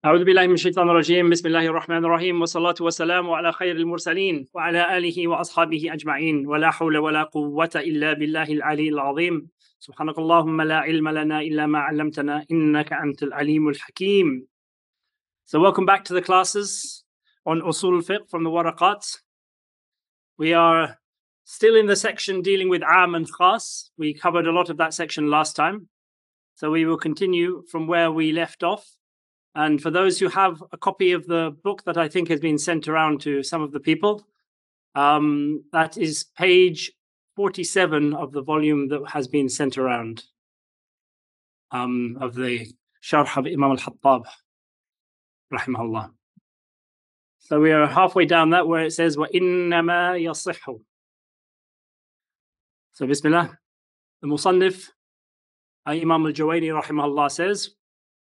أعوذ بالله من الشيطان الرجيم بسم الله الرحمن الرحيم والصلاة والسلام على خير المرسلين وعلى آله وأصحابه أجمعين ولا حول ولا قوة إلا بالله العلي العظيم سبحانك اللهم لا علم لنا إلا ما علمتنا إنك أنت العليم الحكيم. So welcome back to the classes on Usul al-Fiqh from the Waraqat. We are still in the section dealing with Am and Khas. We covered a lot of that section last time. So we will continue from where we left off. And for those who have a copy of the book that I think has been sent around to some of the people, that is page 47 of the volume that has been sent around of the Sharh of Imam al-Hattab, rahimahullah. So we are halfway down that where it says, وَإِنَّمَا يَصِحُّ. So Bismillah, the Musannif, Imam al-Jawayni, rahimahullah, says,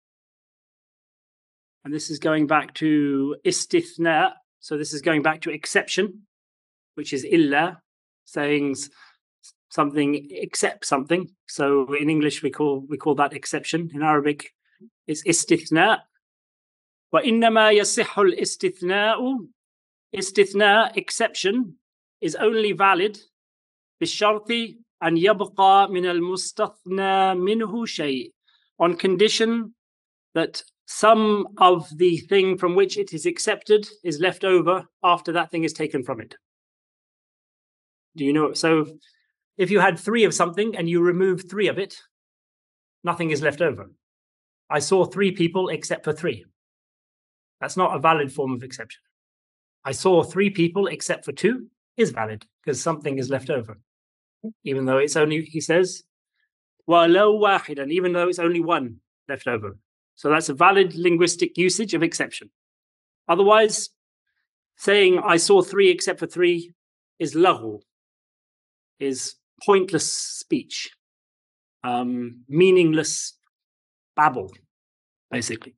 and this is going back to istithna. So this is going back to exception, which is illa, saying something except something. So in English we call that exception. In Arabic, it's istithna. وَإِنَّمَا يَصِحُّ الْإِسْتِثْنَاءُ. Istithna, exception, is only valid بِالشَّرْطِ أَنْ يَبْقَى مِنَ الْمُسْتَثْنَى مِنْهُ شَيْءٍ, on condition that some of the thing from which it is accepted is left over after that thing is taken from it. Do you know? So if you had 3 of something and you remove 3 of it, nothing is left over. I saw 3 people except for 3. That's not a valid form of exception. I saw 3 people except for 2 is valid because something is left over. Even though it's only, he says, وَلَوْ وَاحِدًا, even though it's only 1 left over. So that's a valid linguistic usage of exception. Otherwise, saying I saw 3 except for 3 is laghu, is pointless speech, meaningless babble, basically.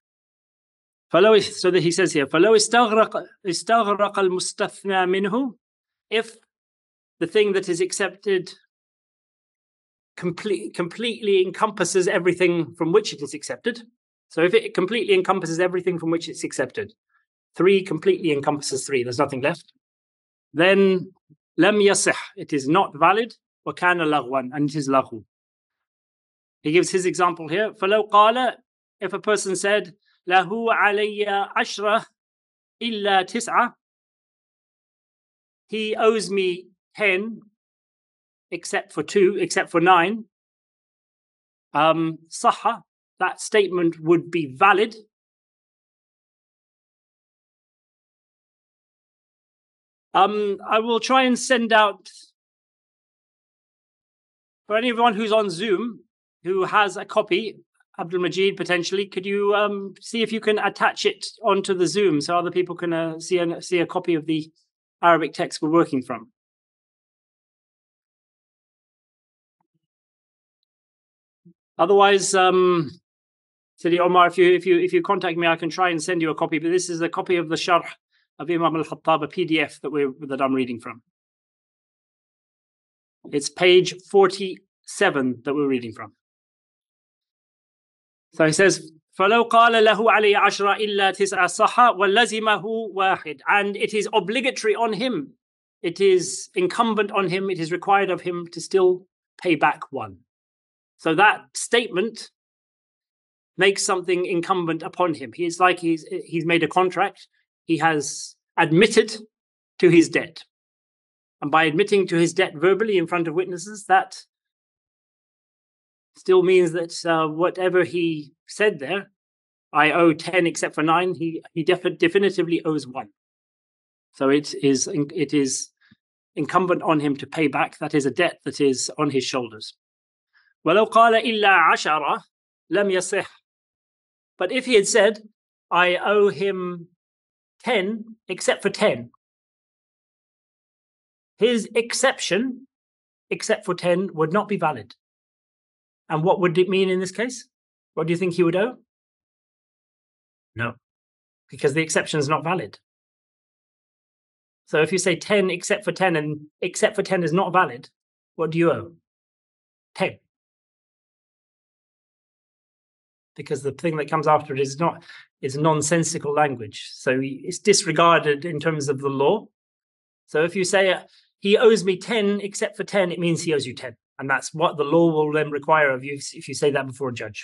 So that he says here, فَلَوْ اسْتَغْرَقَ الْمُسْتَثْنَى مِنْهُ, if the thing that is accepted completely encompasses everything from which it is accepted. So if it completely encompasses everything from which it's accepted, 3 completely encompasses 3, there's nothing left, then lam yasih, it is not valid, wa kana laghwan, and it is laghu. He gives his example here. فَلَوْ قَالَ, if a person said, لَهُ عَلَيَّ عَشْرَةٍ إِلَّا تِسْعَةٍ, he owes me 10 except for 2, except for 9, صح, that statement would be valid. I will try and send out, for anyone who's on Zoom who has a copy, Abdul Majid potentially, could you see if you can attach it onto the Zoom so other people can see a copy of the Arabic text we're working from? Otherwise, Sidi Omar, if you contact me, I can try and send you a copy. But this is a copy of the Sharh of Imam al-Hattab, a PDF that I'm reading from. It's page 47 that we're reading from. So he says, فَلَوْ قَالَ لَهُ عَلَيَّ عَشْرَةٍ إِلَّا تِسْعَةٍ صَحَّ وَلَزِمَهُ وَاحِدٌ, and it is obligatory on him, it is incumbent on him, it is required of him to still pay back 1. So that statement makes something incumbent upon him. He's made a contract. He has admitted to his debt. And by admitting to his debt verbally in front of witnesses, that still means that whatever he said there, I owe 10 except for 9, he definitively owes 1. So it is incumbent on him to pay back. That is a debt that is on his shoulders. وَلَوْ قَالَ إِلَّا عَشَرَةٍ لَمْ يَصِحْ. But if he had said, I owe him 10 except for 10, his exception, except for 10, would not be valid. And what would it mean in this case? What do you think he would owe? No, because the exception is not valid. So if you say 10 except for 10 and except for 10 is not valid, what do you owe? 10. because the thing that comes after it is nonsensical language. So it's disregarded in terms of the law. So if you say he owes me 10 except for 10, it means he owes you 10. And that's what the law will then require of you if you say that before a judge.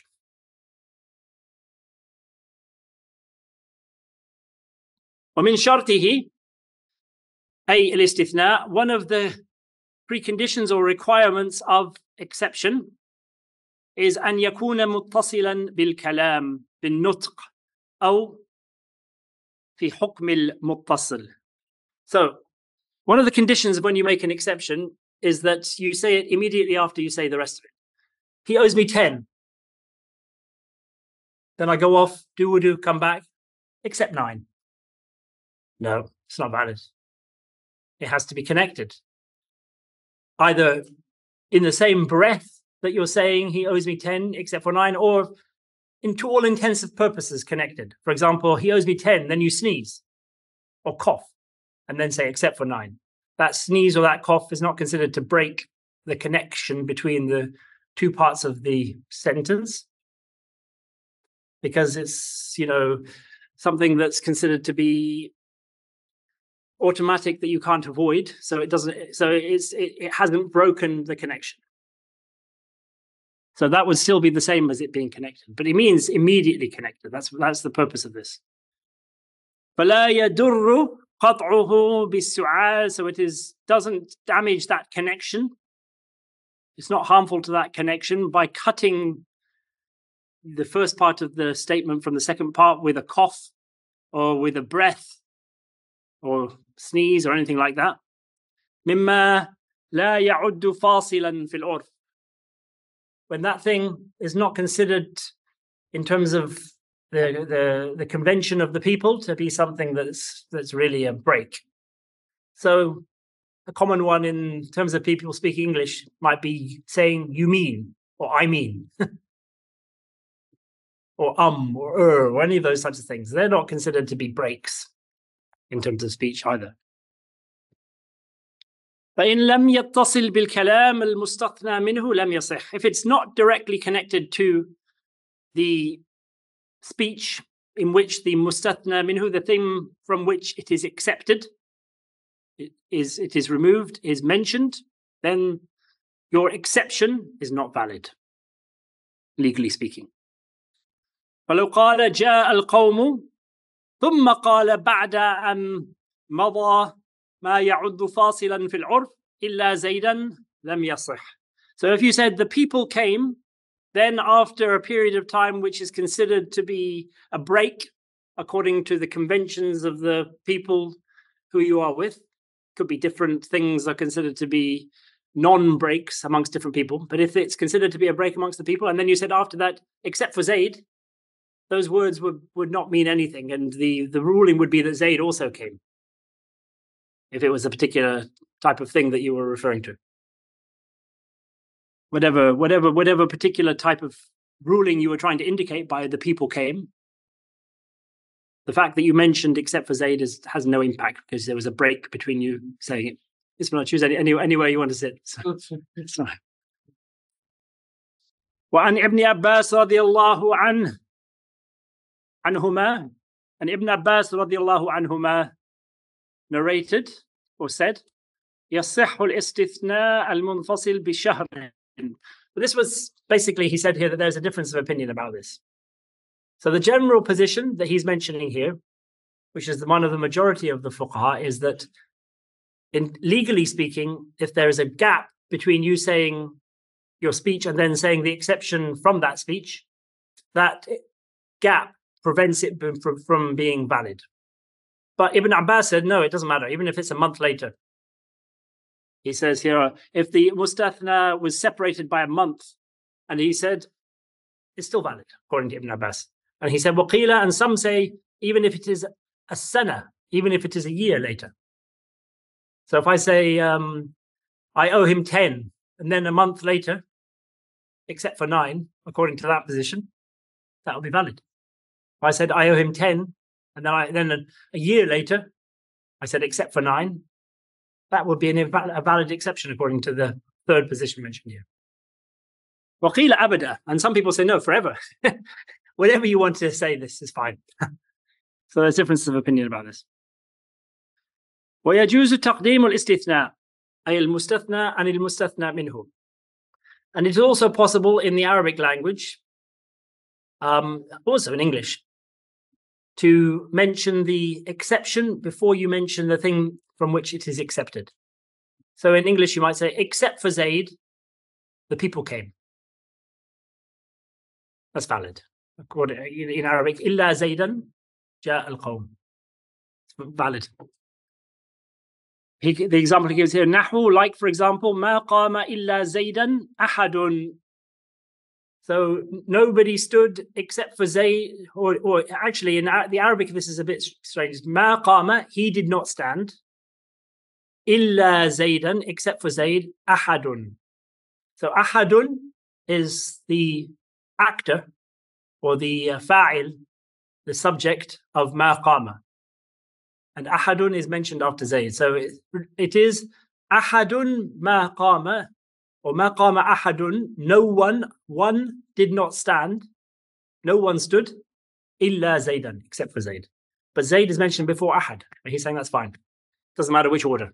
ومن شرطه أي الاستثناء, one of the preconditions or requirements of exception is أن يكون متصلا بالكلام بالنطق أو في حكم المتصل. So one of the conditions when you make an exception is that you say it immediately after you say the rest of it. He owes me 10. Then I go off, do wudu, come back, except 9. No, it's not valid. It has to be connected. Either in the same breath that you're saying he owes me 10 except for 9, or to all intensive purposes connected. For example, he owes me 10, then you sneeze or cough and then say except for 9. That sneeze or that cough is not considered to break the connection between the two parts of the sentence, because it's, something that's considered to be automatic that you can't avoid. So it hasn't broken the connection. So that would still be the same as it being connected, but it means immediately connected. That's the purpose of this. فَلَا يَدُرُّ قَطْعُهُ بِالسُّعَالِ, so it doesn't damage that connection. It's not harmful to that connection by cutting the first part of the statement from the second part with a cough or with a breath or sneeze or anything like that. مِمَّا لَا يَعُدُّ فَاصِلًا فِي الْعُرْفِ, when that thing is not considered in terms of the convention of the people to be something that's really a break. So a common one in terms of people speaking English might be saying you mean or I mean or or any of those types of things. They're not considered to be breaks in terms of speech either. فإن لم يتصل بالكلام المستثنى منه لم يصح. If it's not directly connected to the speech in which the mustathna minhu, the thing from which it is accepted, it is removed, is mentioned, then your exception is not valid, legally speaking. فلو قال جاء القوم ثم قال بعد أن مضى ما يعد فاصلا في العرف إلا زيدا لم يصح. So if you said the people came, then after a period of time which is considered to be a break according to the conventions of the people who you are with, could be different things are considered to be non-breaks amongst different people, but if it's considered to be a break amongst the people, and then you said after that, except for Zayd, those words would not mean anything, and the ruling would be that Zayd also came, if it was a particular type of thing that you were referring to. Whatever particular type of ruling you were trying to indicate by the people came, the fact that you mentioned except for Zayd has no impact, because there was a break between you saying it. It's not, choose anywhere you want to sit. So it's not. وعن ابن عباس رضي الله عنهما, and Ibn Abbas رضي الله عنهما narrated or said, يصح الاستثناء المنفصل بشهر. But this was basically, he said here that there's a difference of opinion about this. So the general position that he's mentioning here, which is one of the majority of the fuqaha, is that legally speaking, if there is a gap between you saying your speech and then saying the exception from that speech, that gap prevents it from being valid. But Ibn Abbas said, no, it doesn't matter, even if it's a month later. He says here, if the mustathna was separated by a month, and he said, it's still valid, according to Ibn Abbas. And he said, waqila, and some say, even if it is a sana, even if it is a year later. So if I say, I owe him 10, and then a month later, except for 9, according to that position, that will be valid. If I said, I owe him 10, and then a year later, I said, except for 9, that would be a valid exception according to the third position mentioned here. Waqila abada, and some people say no, forever. whatever you want to say, this is fine. So there's differences of opinion about this. ويجوز تقديم الاستثناء أي المستثنى عن المستثنى منه. And it's also possible in the Arabic language, also in English, to mention the exception before you mention the thing from which it is accepted. So in English, you might say, except for Zayd, the people came. That's valid. In Arabic, إلا زيدا جاء القوم. It's valid. The example he gives here, نحو, like for example, ما قام إلا زيدا أحد. So nobody stood except for Zayd, or actually in the Arabic, this is a bit strange. ما قام, he did not stand. إلا زيدا, except for Zayd, أحد. So أحد is the actor or the fa'il, the subject of ما قام. And أحد is mentioned after Zayd. So it is أحد ما قام, or ما قام أحد, no one did not stand, no one stood, إلا زيدا, except for Zayd. But Zayd is mentioned before أحد. He's saying that's fine. Doesn't matter which order.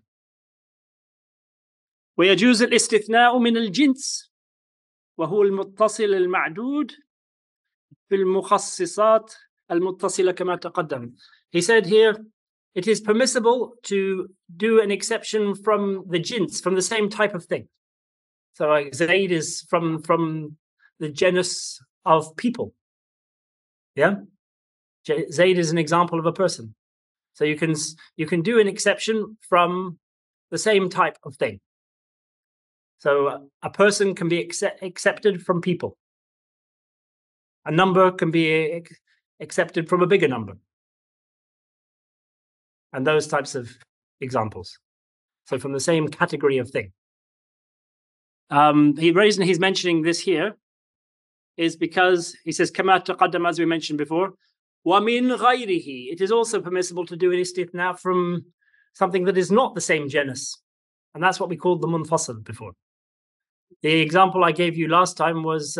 ويجوز الاستثناء من الجنس وهو المتصل المعدود في المخصصات المتصلة كما تقدم. He said here, it is permissible to do an exception from the jins, from the same type of thing. So Zayd is from the genus of people. Yeah? Zayd is an example of a person. So you can do an exception from the same type of thing. So a person can be accepted from people. A number can be accepted from a bigger number. And those types of examples. So from the same category of thing. The reason he's mentioning this here is because he says, كما تقدم, as we mentioned before, وَمِنْ غَيْرِهِ. It is also permissible to do an istithna from something that is not the same genus. And that's what we called the munfasil before. The example I gave you last time was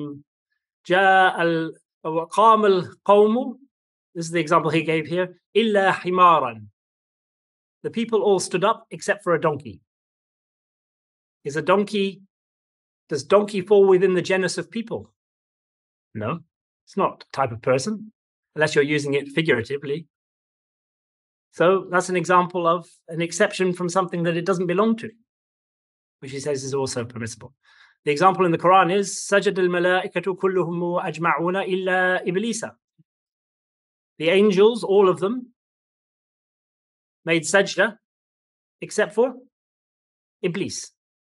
جاء وقام القوم. This is the example he gave here. إِلَّا حِمَارًا. The people all stood up except for a donkey. Does donkey fall within the genus of people? No, it's not a type of person, unless you're using it figuratively. So that's an example of an exception from something that it doesn't belong to, which he says is also permissible. The example in the Quran is سَجَدَ الْمَلَائِكَةُ كُلُّهُمْ أَجْمَعُونَ إِلَّا إِبْلِيسَ. The angels, all of them, made sajda except for Iblis.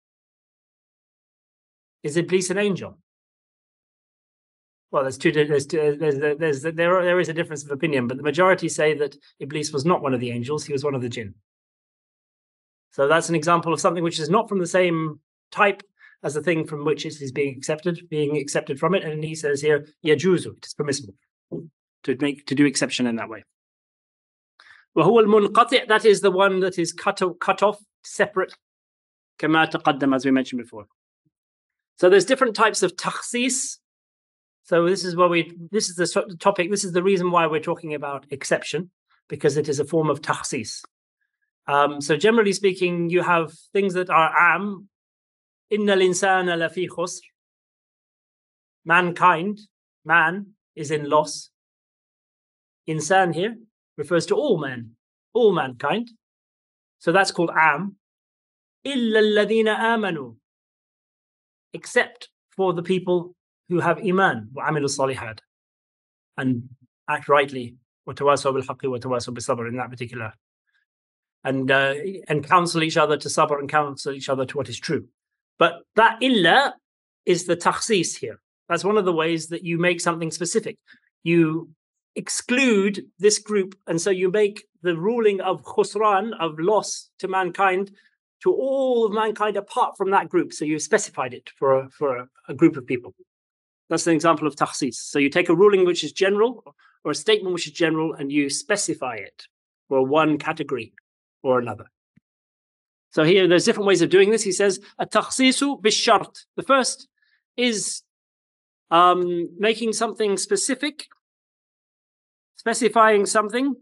Is Iblis an angel? Well, there is a difference of opinion, but the majority say that Iblis was not one of the angels, he was one of the jinn. So that's an example of something which is not from the same type as the thing from which it is being accepted from it. And he says here, yajuzu, it is permissible to do exception in that way. وهو المنقطع, that is the one that is cut off, separate, كما تقدم, as we mentioned before. So there's different types of takhsis. So this is the topic, this is the reason why we're talking about exception, because it is a form of takhsis. So generally speaking, you have things that are am. Inna al-insana lafi khusr. Mankind, man, is in loss. Insan here refers to all men, all mankind. So that's called am. Illa alladhina amanu. Except for the people who have iman, wa amilu salihat, and act rightly, wa tawasaw bil haqqi wa tawasaw bis sabr, in that particular, and counsel each other to sabr and counsel each other to what is true. But that illa is the takhsis here. That's one of the ways that you make something specific. You exclude this group, and so you make the ruling of khusran, of loss to mankind, to all of mankind apart from that group. So you specified it for a group of people. That's an example of takhsis. So you take a ruling which is general, or a statement which is general, and you specify it for one category or another. So here, there's different ways of doing this. He says, a takhsisu bishart. The first is making something specific, specifying something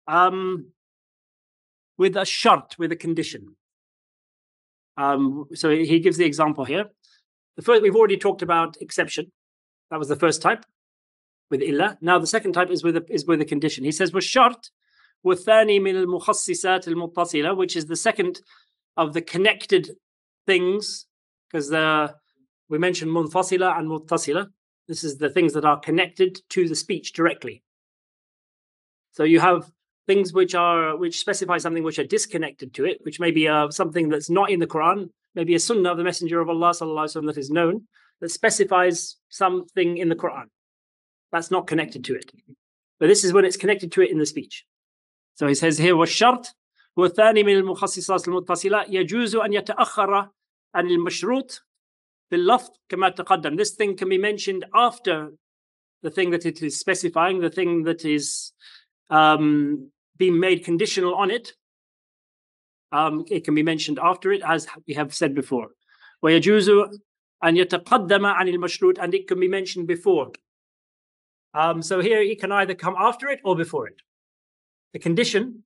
with a shart, with a condition. So he gives the example here. The first, we've already talked about exception. That was the first type with illa. Now the second type is with a condition. He says والشرط والثاني من المخصصات المتصلة, which is the second of the connected things, because we mentioned munfasila and muttasila. This is the things that are connected to the speech directly. So you have things which specify something which are disconnected to it, which may be something that's not in the Quran, maybe a sunnah of the Messenger of Allah sallallahu alaihi wasallam that is known, that specifies something in the Quran that's not connected to it. But this is when it's connected to it in the speech. So he says here, والشرط هو الثاني من المخصصات المتصلة يجوز أن يتأخر عن المشروط باللفظ كما تقدم. This thing can be mentioned after the thing that it is specifying, the thing that is being made conditional on it. It can be mentioned after it, as we have said before. ويجوز أن يتقدم عن المشروط, and it can be mentioned before. So here it can either come after it or before it. The condition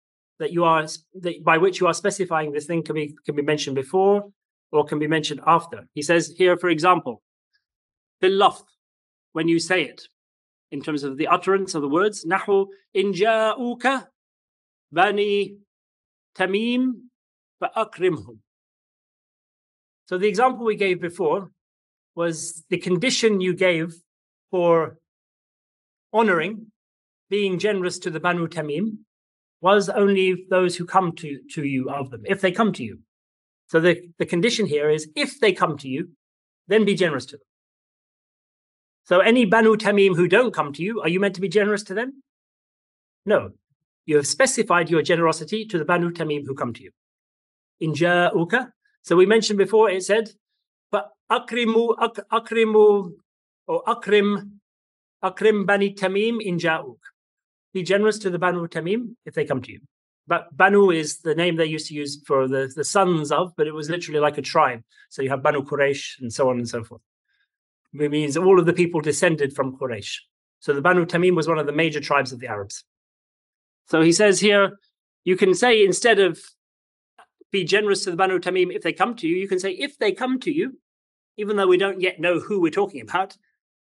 by which you are specifying this thing can be mentioned before or can be mentioned after. He says here, for example, باللفظ, when you say it, in terms of the utterance of the words, نحو إن جاءوك بني تميم فأكرمهم. So the example we gave before was the condition you gave for honoring, being generous to the Banu Tamim, was only those who come to you of them, if they come to you. So the condition here is, if they come to you, then be generous to them. So any Banu Tamim who don't come to you, are you meant to be generous to them? No. You have specified your generosity to the Banu Tamim who come to you. In ja'uka. So we mentioned before, it said, but akrimu or akrim Bani Tamim in ja'uk. Be generous to the Banu Tamim if they come to you. But Banu is the name they used to use for the sons of, but it was literally like a tribe. So you have Banu Quraysh and so on and so forth. It means all of the people descended from Quraysh. So the Banu Tamim was one of the major tribes of the Arabs. So he says here, you can say, instead of be generous to the Banu Tamim if they come to you, you can say, if they come to you, even though we don't yet know who we're talking about,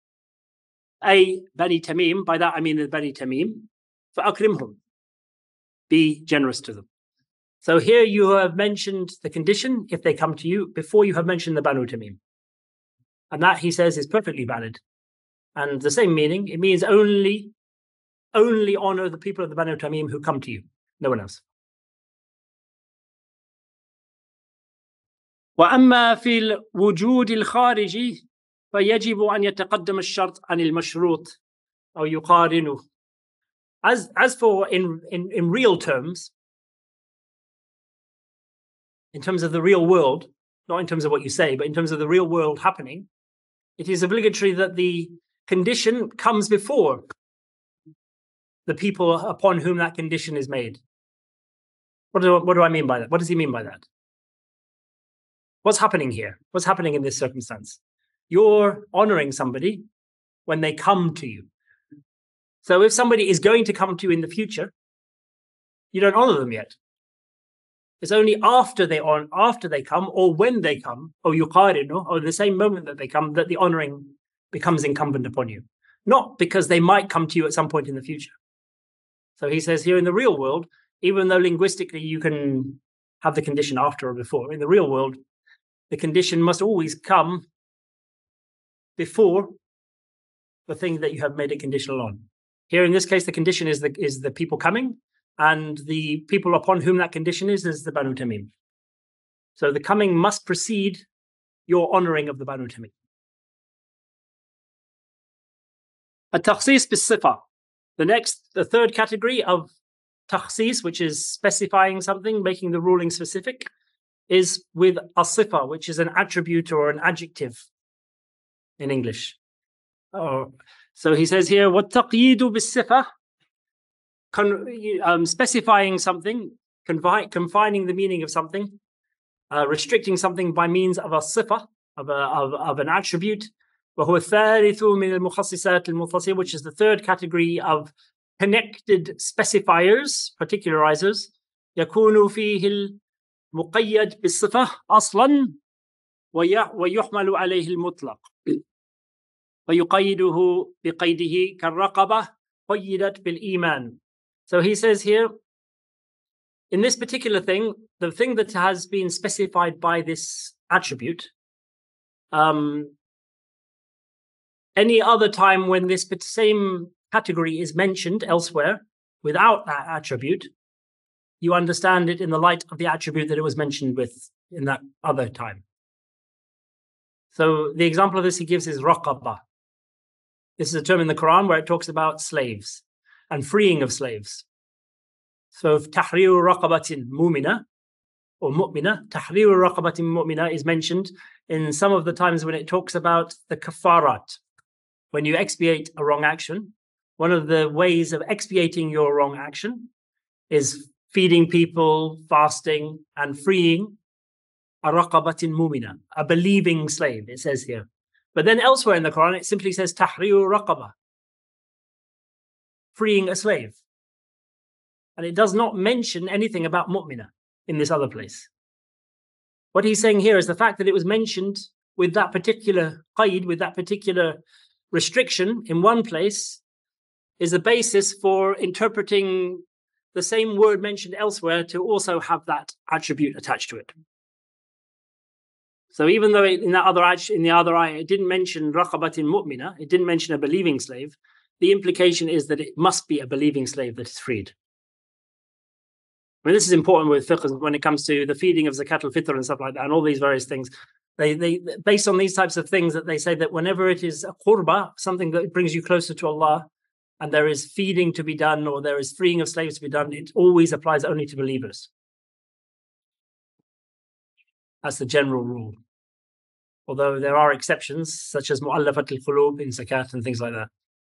Bani Tamim, by that I mean the Bani Tamim, فَأَكْرِمْهُمْ, be generous to them. So here you have mentioned the condition, if they come to you, before you have mentioned the Banu Tamim. And that, he says, is perfectly valid. And the same meaning, it means only honor the people of the Banu Tamim who come to you, no one else. وأما في الوجود الخارجي فيجب أن يتقدم الشرط عن المشروط أو يقارنه. As for in real terms, in terms of the real world, not in terms of what you say, but in terms of the real world happening, it is obligatory that the condition comes before the people upon whom that condition is made. What do I mean by that? What does he mean by that? What's happening here? What's happening in this circumstance? You're honoring somebody when they come to you. So if somebody is going to come to you in the future, you don't honor them yet. It's only after they come, or when they come, or yuqarinu, or the same moment that they come, that the honoring becomes incumbent upon you. Not because they might come to you at some point in the future. So he says here, in the real world, even though linguistically you can have the condition after or before, in the real world, the condition must always come before the thing that you have made it conditional on. Here, in this case, the condition is the people coming, and the people upon whom that condition is the Banu Tamim. So the coming must precede your honoring of the Banu Tamim. At-takhsis bis-sifa. The third category of takhsis, which is specifying something, making the ruling specific, is with as-sifa, which is an attribute or an adjective in English. So he says here, وَالتَّقْيِيدُ بِالصِّفَةِ, specifying something, confining the meaning of something, restricting something by means of a sifa, of an attribute, وهو الثالث من المخصصات المتصلة, which is the third category of connected specifiers, particularizers. يكون فيه المقيد بالصفة أصلا ويحمل عليه المطلق ويقيده بقيده كالرقبة قيدت بالإيمان. So he says here, in this particular thing, the thing that has been specified by this attribute, any other time when this same category is mentioned elsewhere without that attribute, you understand it in the light of the attribute that it was mentioned with in that other time. So the example of this he gives is raqaba. This is a term in the Quran where it talks about slaves and freeing of slaves. So tahriru raqabatin mu'mina or mu'mina, tahriru raqabatin mu'mina is mentioned in some of the times when it talks about the kafarat. When you expiate a wrong action, one of the ways of expiating your wrong action is feeding people, fasting, and freeing a raqabatin mu'mina, a believing slave, it says here. But then elsewhere in the Quran, it simply says tahriru raqaba, freeing a slave. And it does not mention anything about mu'mina in this other place. What he's saying here is the fact that it was mentioned with that particular qaid, with that particular restriction in one place, is the basis for interpreting the same word mentioned elsewhere to also have that attribute attached to it. So even though in the other ayah it didn't mention raqabatin mu'mina, it didn't mention a believing slave, the implication is that it must be a believing slave that is freed. I mean, this is important with fiqh when it comes to the feeding of zakat al-fitr and stuff like that, and all these various things. They based on these types of things, that they say that whenever it is a qurbah, something that brings you closer to Allah, and there is feeding to be done or there is freeing of slaves to be done, it always applies only to believers. That's the general rule. Although there are exceptions, such as mu'allafat al-qulub in zakat and things like that.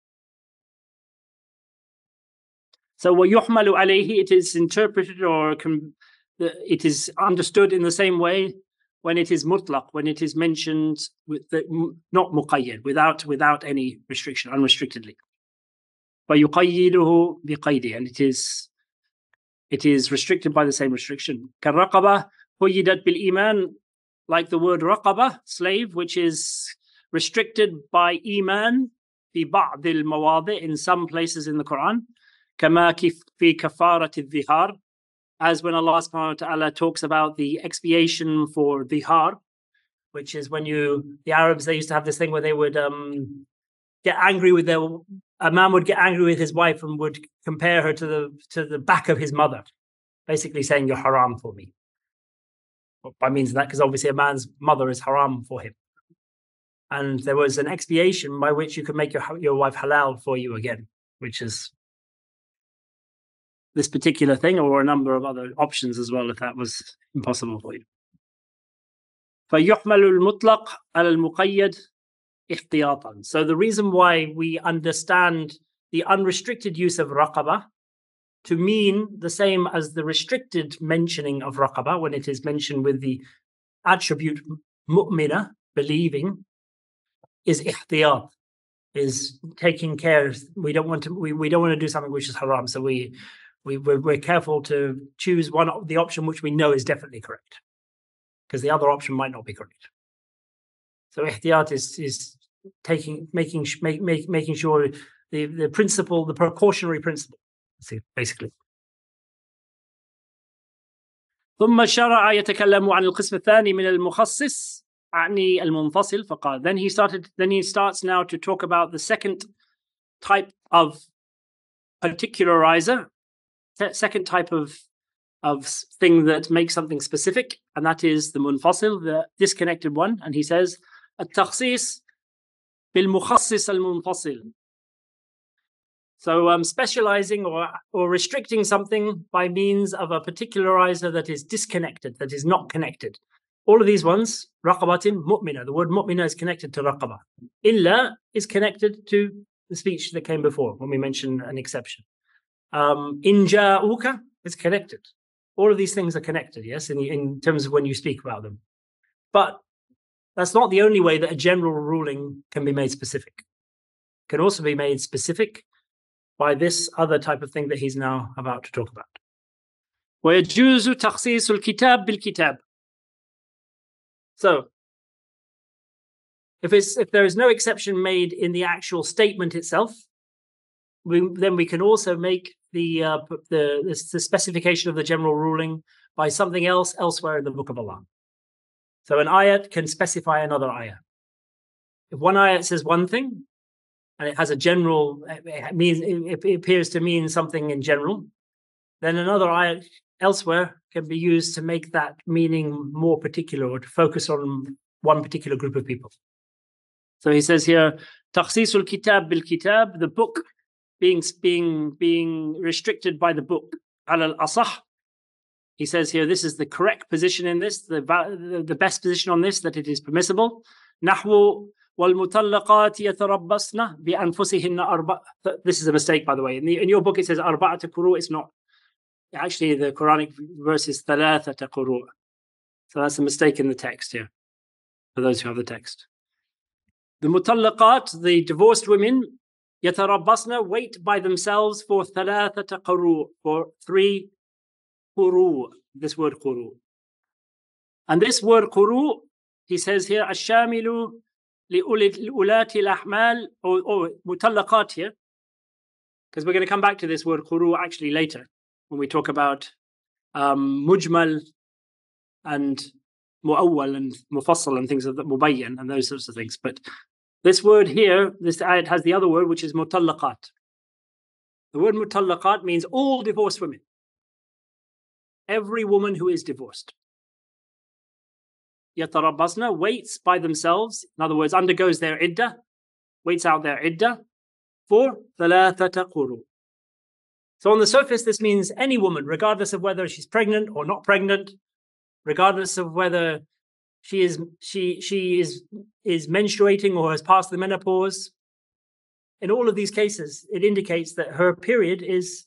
So وَيُحْمَلُ عَلَيْهِ, it is interpreted or it is understood in the same way when it is mutlaq, when it is mentioned with not muqayyad, without any restriction, unrestrictedly. وَيُقَيِّدُهُ بِقَيْدِهِ, and it is restricted by the same restriction. كَالرَّقَبَةِ قُيِّدَتْ بِالْإِيمَانِ, like the word raqaba, slave, which is restricted by iman في بعض المواضع, in some places in the Quran. كما في كفارة الظهار, as when Allah subhanahu wa ta'ala talks about the expiation for dhihar, which is when the Arabs, they used to have this thing where they would get angry with a man would get angry with his wife and would compare her to the back of his mother, basically saying, you're haram for me. Well, by means of that, because obviously a man's mother is haram for him. And there was an expiation by which you could make your wife halal for you again, which is this particular thing, or a number of other options as well, if that was impossible for you. فَيُحْمَلُ الْمُطْلَقْ عَلَى الْمُقَيَّدِ احتياطًا. So the reason why we understand the unrestricted use of raqaba to mean the same as the restricted mentioning of raqaba, when it is mentioned with the attribute mu'mina, believing, is ihtiyat, is taking care. We don't want to do something which is haram, so we're careful to choose the option which we know is definitely correct, because the other option might not be correct. So ihtiyat is making sure the principle, the precautionary principle, basically. ثم شرع يتكلم عن القسم الثاني من المخصص أعني المنفصل فقال. Then he starts now to talk about the second type of particularizer, second type of thing that makes something specific, and that is the munfasil, the disconnected one. And he says التخصيص بالمخصص المنفصل. So specializing or restricting something by means of a particularizer that is disconnected, that is not connected. All of these ones, raqabatin mu'mina, the word mu'mina is connected to raqaba. Illa is connected to the speech that came before when we mentioned an exception. In ja'uka is connected. All of these things are connected, yes, in terms of when you speak about them. But That's not the only way that a general ruling can be made specific. It can also be made specific by this other type of thing that he's now about to talk about. ويجوز تخصيص الكتاب بالكتاب. So, if there is no exception made in the actual statement itself, then we can also make the specification of the general ruling by something else elsewhere in the Book of Allah. So an ayat can specify another ayat. If one ayat says one thing, and it has a general, it appears to mean something in general, then another ayat elsewhere can be used to make that meaning more particular or to focus on one particular group of people. So he says here, تخصيص الكتاب بالكتاب, the book being restricted by the book. على الأصح, he says here, this is the correct position in this, the best position on this, that it is permissible. نحو والمطلقات يتربصن بأنفسهن أربع. This is a mistake, by the way. In your book it says أربعة قروء. It's not. Actually, the Quranic verse is ثلاثة قروء. So that's a mistake in the text here, for those who have the text. The mutallaqat, the divorced women, يتربصن, wait by themselves for ثلاثة قروء, for 3 قروء. This word قروء. And this word قروء, he says here, الشامل لأولاة الأحمال, or مطلقات here, because we're going to come back to this word قروء actually later when we talk about mujmal and mu'awwal and mufassal and things of that, mubayyan and those sorts of things. But this word here, this ayat has the other word, which is mutallaqat. The word mutallaqat means all divorced women. Every woman who is divorced. Yatarabbasna, waits by themselves, in other words, undergoes their iddah, waits out their iddah for thalathata quru. So on the surface, this means any woman, regardless of whether she's pregnant or not pregnant, regardless of whether she is menstruating or has passed the menopause. In all of these cases, it indicates that her period is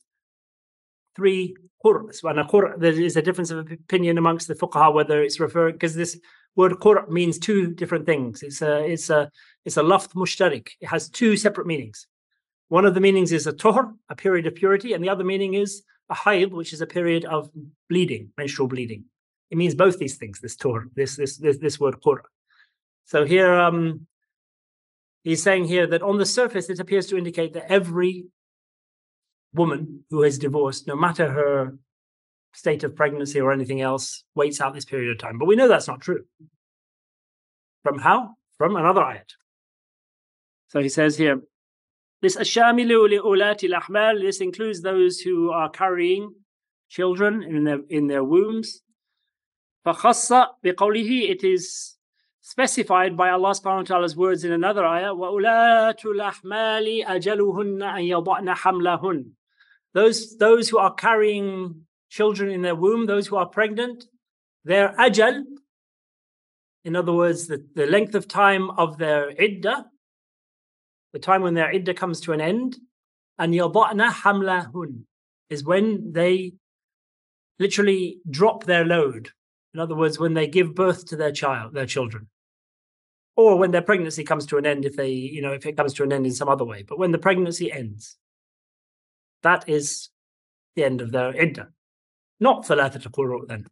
3 qur'as. There is a difference of opinion amongst the fuqaha whether it's referring, because this word qur' means 2 different things. It's a lafz mushtarik. It has 2 separate meanings. One of the meanings is a tuhr, a period of purity, and the other meaning is a hayd, which is a period of bleeding, menstrual bleeding. It means both these things, this tuhr, this word qur'. So here he's saying here that on the surface it appears to indicate that every woman who is divorced, no matter her state of pregnancy or anything else, waits out this period of time. But we know that's not true. From how? From another ayat. So he says here, this ashamilu li'ulati al-ahmal, this includes those who are carrying children in their wombs. فَخَصَّ بِقَوْلِهِ, it is specified by Allah subhanahu wa ta'ala's words in another ayah, وَأُولَاتُ الْأَحْمَالِ أَجَلُهُنَّ أَن يَضَعْنَ حَمْلَهُنَّ. Those who are carrying children in their womb, those who are pregnant, their ajal, in other words, the length of time of their iddah, the time when their iddah comes to an end, and يَضَعْنَ حَمْلَهُنَّ, is when they literally drop their load. In other words, when they give birth to their children, or when their pregnancy comes to an end, if it comes to an end in some other way. But when the pregnancy ends, that is the end of their iddah, not thalathat quru' then.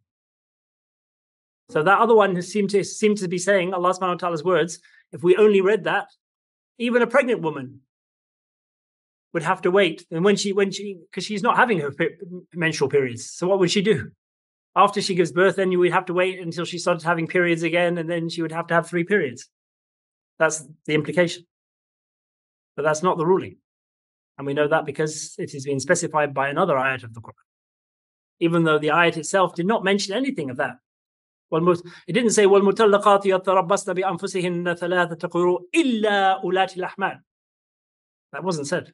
So that other one seemed to be saying Allah subhanahu wa ta'ala's words. If we only read that, even a pregnant woman would have to wait, and when she because she's not having her menstrual periods, so what would she do? After she gives birth, then you would have to wait until she started having periods again, and then she would have to have 3 periods. That's the implication. But that's not the ruling. And we know that because it has been specified by another ayat of the Quran. Even though the ayat itself did not mention anything of that. It didn't say, وَالْمُطَلَّقَاتِ يَتَرَبَّصْنَ بِأَنفُسِهِنَّ ثَلَاثَةَ قُرُوءٍ إِلَّا أُولَاتِ الْأَحْمَالِ. That wasn't said.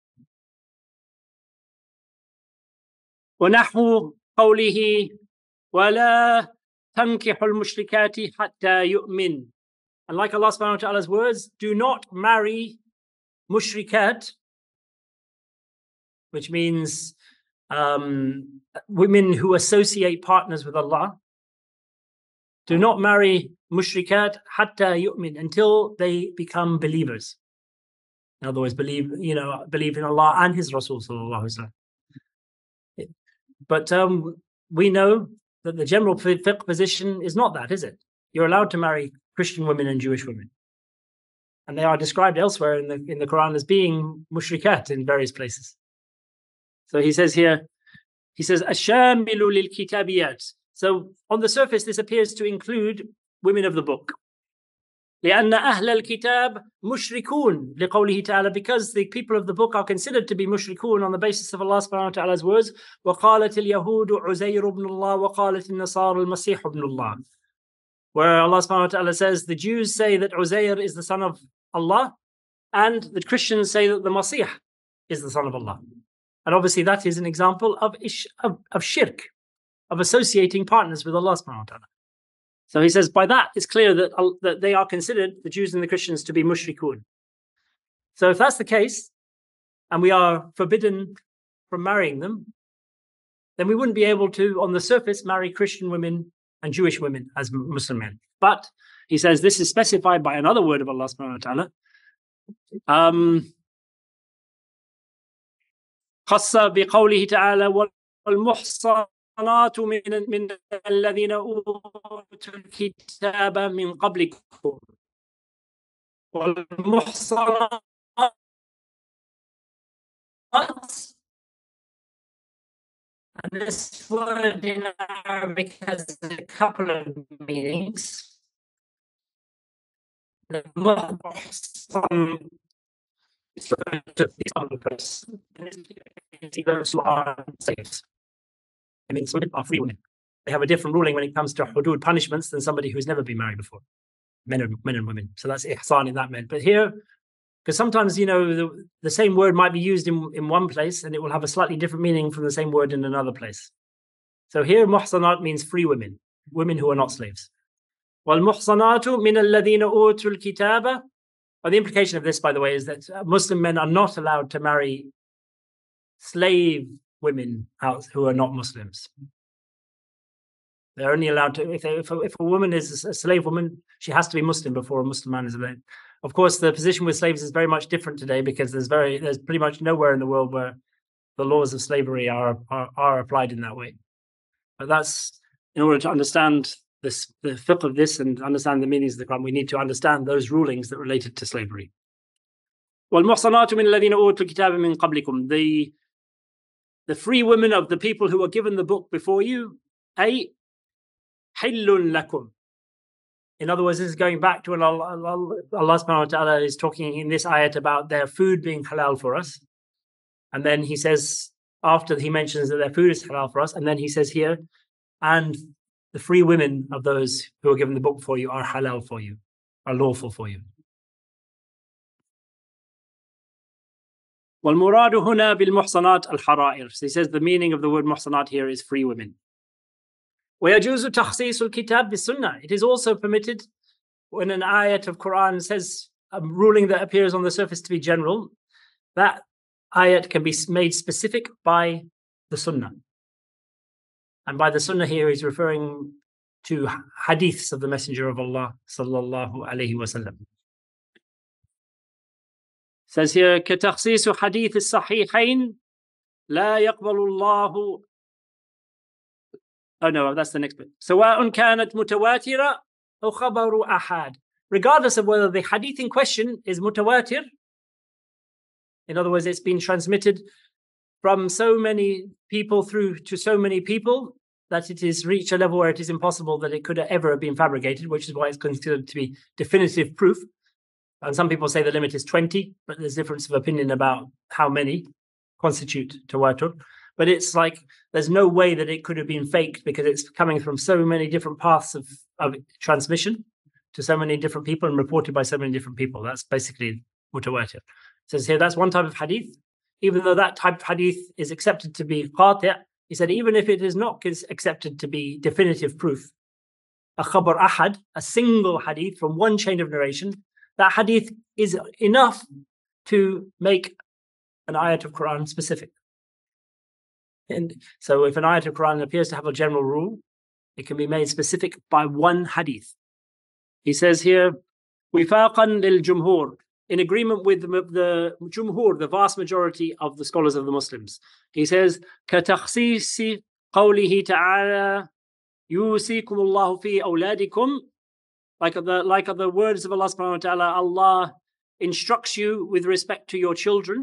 وَنَحْوُ قَوْلِهِ وَلَا تَنْكِحُ الْمُشْرِكَاتِ حَتَّى يُؤْمِنْ. And like Allah subhanahu wa ta'ala's words, do not marry mushrikat, which means women who associate partners with Allah, Do not marry mushrikat hatta yu'min, until they become believers. In other words, believe in Allah and His Rasul sallallahu alaihi wasallam. But we know that the general fiqh position is not that, is it? You're allowed to marry Christian women and Jewish women, and they are described elsewhere in the Quran as being mushrikat in various places. So he says here, ashamilu lil kitabiyat. So on the surface, this appears to include women of the book. لأن أهل الكتاب مشركون لقوله تعالى, because the people of the book are considered to be mushrikun on the basis of Allah subhanahu wa ta'ala's words. وقالت اليهود عزير بن الله وقالت النصارى المسيح ابن الله. Where Allah subhanahu wa ta'ala says the Jews say that Uzair is the son of Allah, and the Christians say that the Masih is the son of Allah. And obviously that is an example of shirk, of associating partners with Allah subhanahu wa ta'ala. So he says by that it's clear that they are considered, the Jews and the Christians, to be mushrikun. So if that's the case, and we are forbidden from marrying them, then we wouldn't be able to, on the surface, marry Christian women and Jewish women as Muslim men. But he says this is specified by another word of Allah subhanahu wa ta'ala. خص بقوله تعالى والمحصنات من الذين أوتوا الكتاب من قبلكم والمحصنات. And this word in Arabic has a couple of meanings. The muhsan is those who are slaves. I mean, some are free women. They have a different ruling when it comes to hudud punishments than somebody who's never been married before, men and women. So that's ihsan in that meant. But here, because sometimes, the same word might be used in one place and it will have a slightly different meaning from the same word in another place. So here, muhsanat means free women, women who are not slaves. وَالْمُحْصَنَاتُ مِنَ الَّذِينَ أُوتُوا الْكِتَابَ. The implication of this, by the way, is that Muslim men are not allowed to marry slave women who are not Muslims. They're only allowed to, if a woman is a slave woman, she has to be Muslim before a Muslim man is allowed. Of course, the position with slaves is very much different today, because there's pretty much nowhere in the world where the laws of slavery are applied in that way. But that's, in order to understand the fiqh of this and understand the meanings of the Quran, we need to understand those rulings that related to slavery. وَالْمُحْصَنَاتُ مِنَ الَّذِينَ أُوتُوا الْكِتَابَ مِنْ قَبْلِكُمْ. The free women of the people who were given the book before you, أي حِلٌّ لَكُمْ. In other words, this is going back to when Allah subhanahu wa ta'ala is talking in this ayat about their food being halal for us. And then he says, after he mentions that their food is halal for us, and then he says here, and the free women of those who are given the book for you are halal for you, are lawful for you. وَالْمُرَادُ هُنَا بِالْمُحْصَنَاتِ الْحَرَائِرِ. So he says the meaning of the word muhsanat here is free women. وَيَجُوزُ تَخْصِيصُ الْكِتَابِ بِالسُّنَّةِ. It is also permitted when an ayat of Quran says a ruling that appears on the surface to be general, that ayat can be made specific by the sunnah. And by the sunnah here, he's referring to hadiths of the Messenger of Allah sallallahu alaihi wasallam. Says here, كَتَخْصِيصُ حَدِيثِ الصَّحِيحَيْنِ لَا يَقْبَلُ اللَّهُ. Oh no, that's the next bit. سواء كانت متواترة أو خبر أحد. Regardless of whether the hadith in question is mutawatir, in other words, it's been transmitted from so many people through to so many people that it has reached a level where it is impossible that it could ever have been fabricated, which is why it's considered to be definitive proof. And some people say the limit is 20, but there's difference of opinion about how many constitute tawatur. But it's like there's no way that it could have been faked, because it's coming from so many different paths of transmission to so many different people and reported by so many different people. That's basically mutawatir. It says here that's one type of hadith. Even though that type of hadith is accepted to be qati', he said even if it is not accepted to be definitive proof, a khabar ahad, a single hadith from one chain of narration, that hadith is enough to make an ayat of Quran specific. And so if an ayat of Quran appears to have a general rule, It can be made specific by one hadith. He says here, وفاقا للجمهور, in agreement with the jumhur, the vast majority of the scholars of the Muslims. He says, كتخصيص قوله تعالى يوصيكم الله في أولادكم, like the words of Allah subhanahu wa ta'ala, Allah instructs you with respect to your children.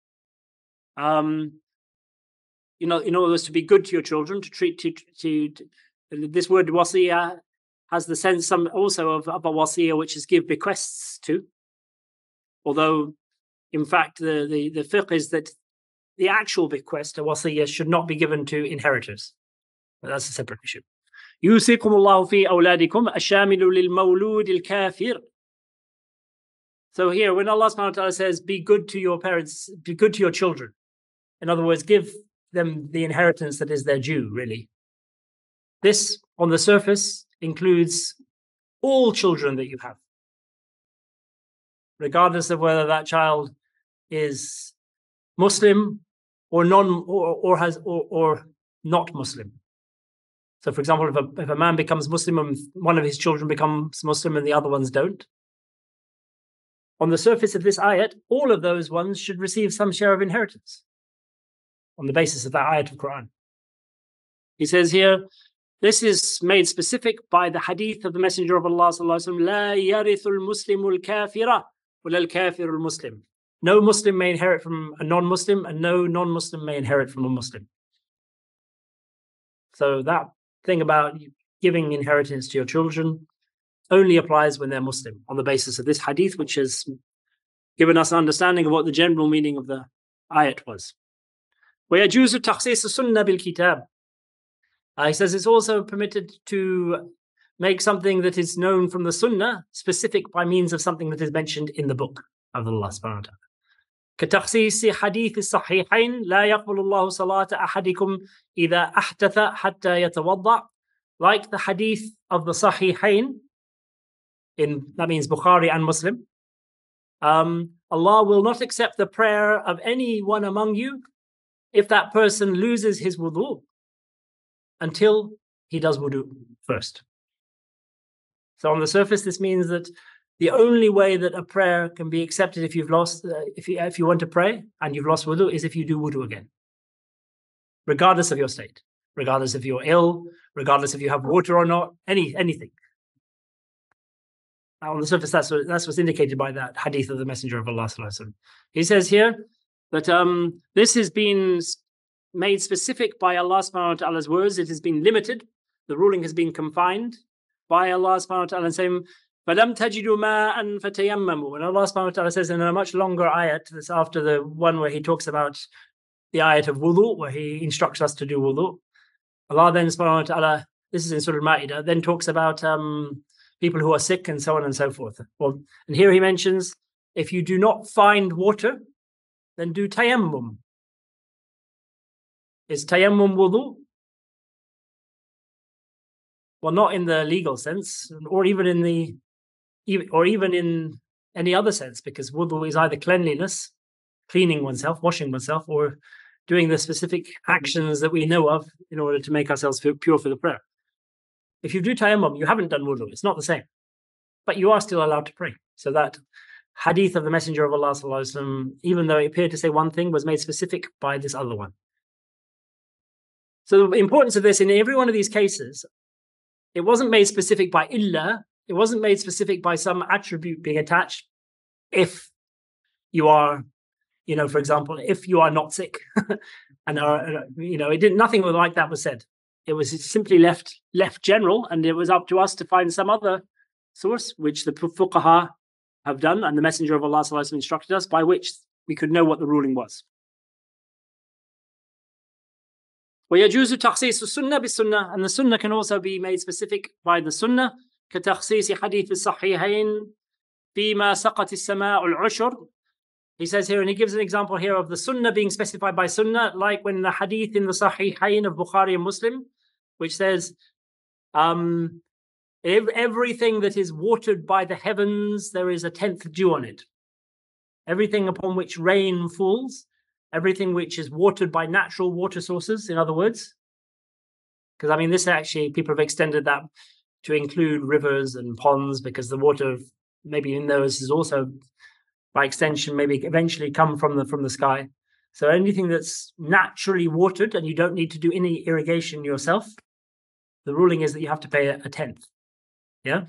In other words, to be good to your children, to treat to this word wasiyah has the sense also of a wasiyah, which is give bequests to. Although, in fact, the fiqh is that the actual bequest, a wasiyah, should not be given to inheritors. But that's a separate issue. يوصيكم الله في أولادكم الشامل للمولود الكافر. So here, when Allah subhanahu wa ta'ala says, be good to your parents, be good to your children. In other words, give them the inheritance that is their due, really. This, on the surface, includes all children that you have, regardless of whether that child is Muslim or not Muslim. So, for example, if a man becomes Muslim and one of his children becomes Muslim and the other ones don't, on the surface of this ayat, all of those ones should receive some share of inheritance on the basis of that ayat of Quran. He says here, this is made specific by the hadith of the Messenger of Allah sallallahu alaihi wasallam, لا يرث المسلم الكافر ولا الكافر المسلم. No Muslim may inherit from a non-Muslim, and no non-Muslim may inherit from a Muslim. So that thing about giving inheritance to your children only applies when they're Muslim, on the basis of this hadith, which has given us an understanding of what the general meaning of the ayat was. وَيَجُوزُ تَخْصِيصُ السُنَّةِ بِالْكِتَابِ. He says it's also permitted to make something that is known from the Sunnah specific by means of something that is mentioned in the book of Allah subhanahu wa ta'ala. كتخصيص حديث الصحيحين لا يقبل الله صلاة أحدكم إذا أحدث حتى يتوضأ. Like the hadith of the Sahihain, that means Bukhari and Muslim, Allah will not accept the prayer of anyone among you if that person loses his wudu until he does wudu first. So on the surface, this means that the only way that a prayer can be accepted if you've lost, if you want to pray and you've lost wudu, is if you do wudu again, regardless of your state, regardless if you're ill, regardless if you have water or not, anything. Now on the surface, that's what's indicated by that hadith of the Messenger of Allah sallallahu alaihi wasallam. He says here that this has been made specific by Allah subhanahu wa ta'ala's words. It has been limited. The ruling has been confined by Allah subhanahu wa ta'ala, saying, فَلَمْ تَجِدُوا مَاءً فَتَيَمَّمُوا. And Allah subhanahu wa ta'ala says in a much longer ayat, that's after the one where he talks about the ayat of wudu, where he instructs us to do wudu. Allah then subhanahu wa ta'ala, this is in Surah Al-Ma'idah, then talks about people who are sick and so on and so forth. Well, and here he mentions, if you do not find water, then do tayammum. Is tayammum wudu? Well, not in the legal sense, or even in any other sense, because wudu is either cleanliness, cleaning oneself, washing oneself, or doing the specific actions that we know of in order to make ourselves feel pure for the prayer. If you do tayammum, you haven't done wudu. It's not the same, but you are still allowed to pray. So that hadith of the Messenger of Allah sallallahu alaihi wasallam, even though it appeared to say one thing, was made specific by this other one. So the importance of this, in every one of these cases, it wasn't made specific by illa, it wasn't made specific by some attribute being attached. If you are, for example, if you are not sick, and nothing like that was said. It was simply left general, and it was up to us to find some other source, which the fuqaha have done, and the Messenger of Allah sallallahu alaihi wasallam instructed us, by which we could know what the ruling was. وَيَجُوزُ تَخْصِيصُ السُنَّةِ بِالسُنَّةِ. And the sunnah can also be made specific by the sunnah. كَتَخْصِيصِ حَدِيثِ الصَّحِيحَيْن فِيمَا سَقَتِ السَّمَاءُ الْعُشُرُ. He says here, and he gives an example here of the sunnah being specified by sunnah, like when the hadith in the Sahihain of Bukhari and Muslim, which says, everything that is watered by the heavens, there is a 10th dew on it. Everything upon which rain falls, everything which is watered by natural water sources, in other words, Because I mean, this actually, people have extended that to include rivers and ponds, because the water maybe in those is also, by extension, maybe eventually come from the sky. So anything that's naturally watered and you don't need to do any irrigation yourself, the ruling is that you have to pay a tenth. Yeah.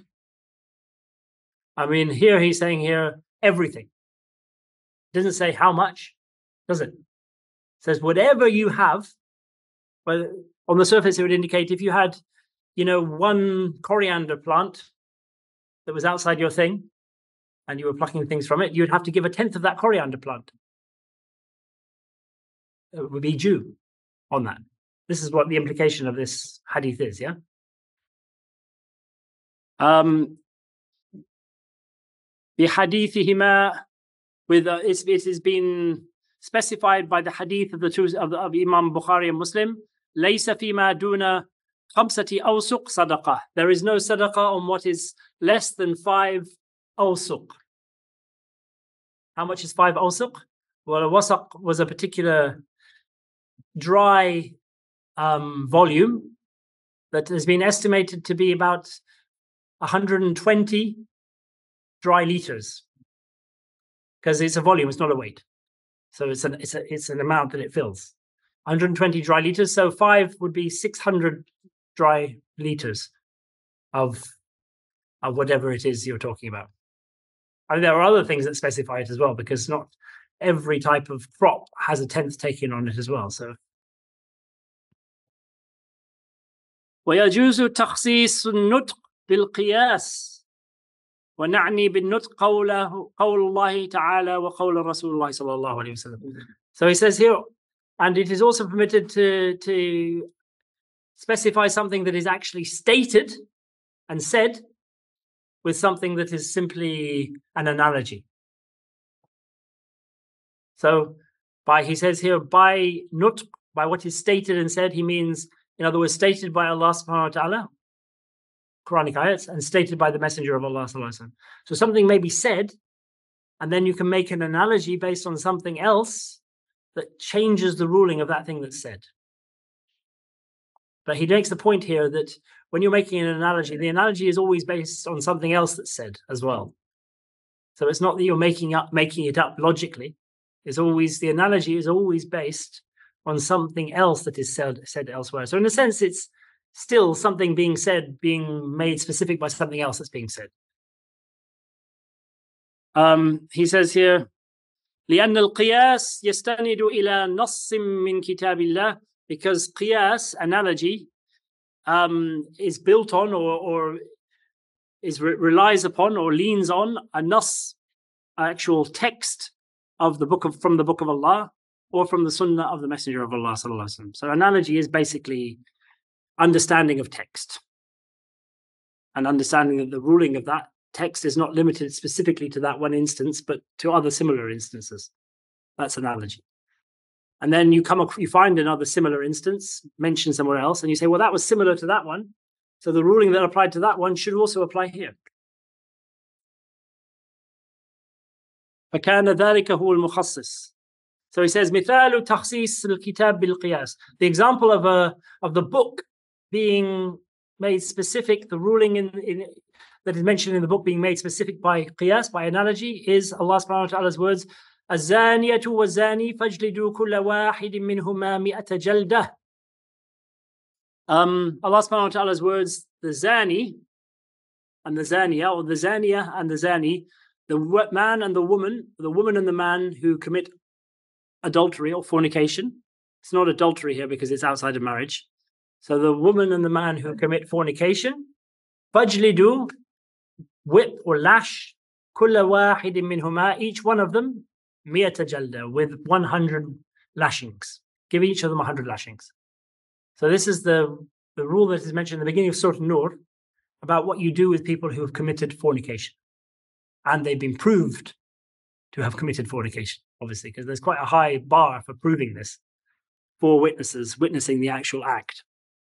I mean, here he's saying here everything. It doesn't say how much, does it? It says whatever you have. Well, on the surface, it would indicate if you had, one coriander plant that was outside your thing and you were plucking things from it, you'd have to give a tenth of that coriander plant. It would be due on that. This is what the implication of this hadith is, yeah? بحديثهما, it has been specified by the hadith of the two of Imam Bukhari and Muslim. ليس فيما دون خمسة أوسق صدقة. There is no sadaqah on what is less than 5 awsuq. How much is 5 awsuq? Well, a wasaq was a particular dry volume that has been estimated to be about 120 dry liters, because it's a volume, it's not a weight. So it's an amount that it fills. 120 dry liters. So 5 would be 600 dry liters of whatever it is you're talking about. I mean, there are other things that specify it as well, because not every type of crop has a tenth taken on it as well. So ويجوز تخصيص النطق بالقياس ونعني بالنطق قول الله تعالى وقول رسول الله صلى الله عليه وسلم. So he says here, and it is also permitted to specify something that is actually stated and said with something that is simply an analogy. So he says here, by nutq, by what is stated and said, he means, in other words, stated by Allah subhanahu wa ta'ala, Quranic ayats, and stated by the Messenger of Allah sallallahu alaihi wasallam. So something may be said, and then you can make an analogy based on something else that changes the ruling of that thing that's said. But he makes the point here that when you're making an analogy, the analogy is always based on something else that's said as well. So it's not that you're making it up logically. The analogy is always based on something else that is said elsewhere. So in a sense, it's still something being said, being made specific by something else that's being said. He says here, لأن القياس يستند إلى نص من كتاب الله, because qiyas, analogy, is built on or relies upon or leans on a nas, actual text of from the book of Allah, or from the sunnah of the Messenger of Allah sallallahu alaihi wasallam. So analogy is basically understanding of text, and understanding that the ruling of that text is not limited specifically to that one instance, but to other similar instances. That's analogy. And then you find another similar instance mentioned somewhere else, and you say, well, that was similar to that one, so the ruling that applied to that one should also apply here. فكان ذلك هو المخصص. So he says, مثال تخصيص الكتاب بالقياس. The example of the book being made specific, the ruling that is mentioned in the book being made specific by qiyas, by analogy, is Allah subhanahu wa ta'ala's words, الزانية والزاني فاجلدوا كل واحد منهما 100 جلدة. Allah subhanahu wa ta'ala's words, the zani and the zaniya, or the zaniya and the zani, the man and the woman and the man who commit adultery or fornication. It's not adultery here because it's outside of marriage. So the woman and the man who commit fornication, fajlidu, whip or lash, kulla wahidin minhuma, each one of them, 100 jalda, with 100 lashings. Give each of them 100 lashings. So this is the rule that is mentioned in the beginning of Surah An-Nur about what you do with people who have committed fornication. And they've been proved to have committed fornication, obviously, because there's quite a high bar for proving this, for witnesses witnessing the actual act.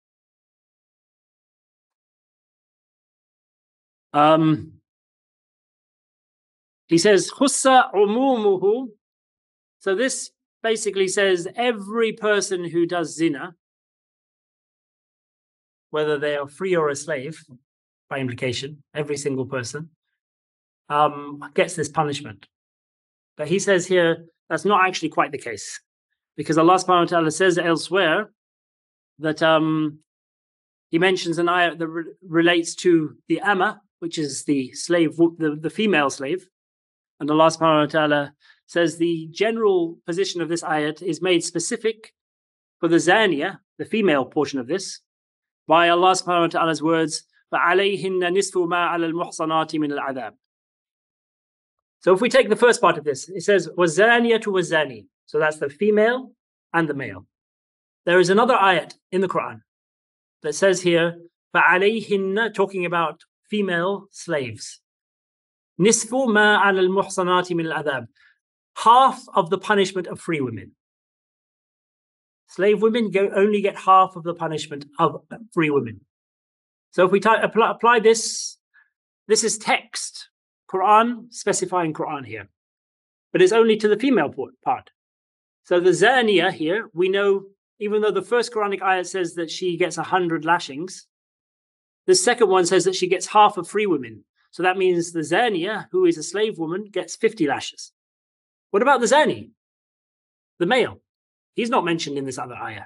He says, Khussa umumuhu. So this basically says every person who does zina whether they are free or a slave, by implication, every single person gets this punishment. But he says here that's not actually quite the case, because Allah subhanahu wa ta'ala says elsewhere that he mentions an ayah that relates to the amma, which is the slave, the female slave. And Allah subhanahu wa ta'ala says the general position of this ayat is made specific for the zaniya, the female portion of this, by Allah subhanahu wa ta'ala's words, فَعَلَيْهِنَّ نِصْفُ مَا عَلَى الْمُحْصَنَاتِ مِنَ الْعَذَابِ. So if we take the first part of this, it says, وَالزَّانِيَةُ وَالزَّانِي. So that's the female and the male. There is another ayat in the Quran that says here, فَعَلَيْهِنَّ, talking about female slaves. نِصْفُ مَا عَلَى الْمُحْصَنَاتِ مِنَ الْعَذَابِ. Half of the punishment of free women. Slave women only get half of the punishment of free women. So if we apply this, this is text, Quran, specifying Quran here. But it's only to the female part. So the zaniya here, we know, even though the first Quranic ayat says that she gets 100 lashings, the second one says that she gets half of free women. So that means the zaniya, who is a slave woman, gets 50 lashes. What about the zani? The male. He's not mentioned in this other ayah.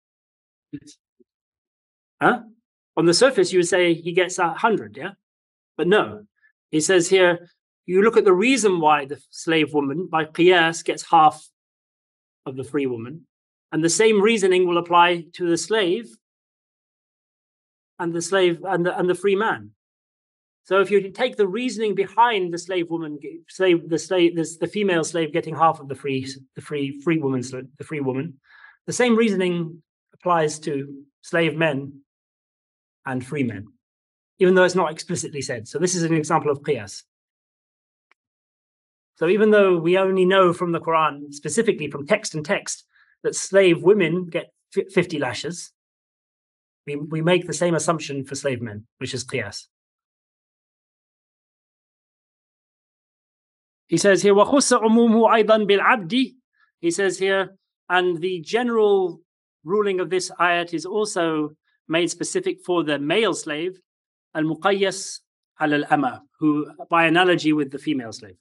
Huh? On the surface, you would say he gets 100, yeah? But no. He says here, you look at the reason why the slave woman, by qiyas, gets half of the free woman. And the same reasoning will apply to the slave and the free man. So if you take the reasoning behind the slave woman, the female slave getting half of the free woman, the same reasoning applies to slave men and free men, even though it's not explicitly said. So this is an example of qiyas. So even though we only know from the Quran, specifically from text and text, that slave women get 50 lashes, we make the same assumption for slave men, which is qiyas. He says here, وَخُصَّ عُمُومُهُ أَيْضًا بِالْعَبْدِ. He says here, and the general ruling of this ayat is also made specific for the male slave, al-muqayyas al-ama, who by analogy with the female slave.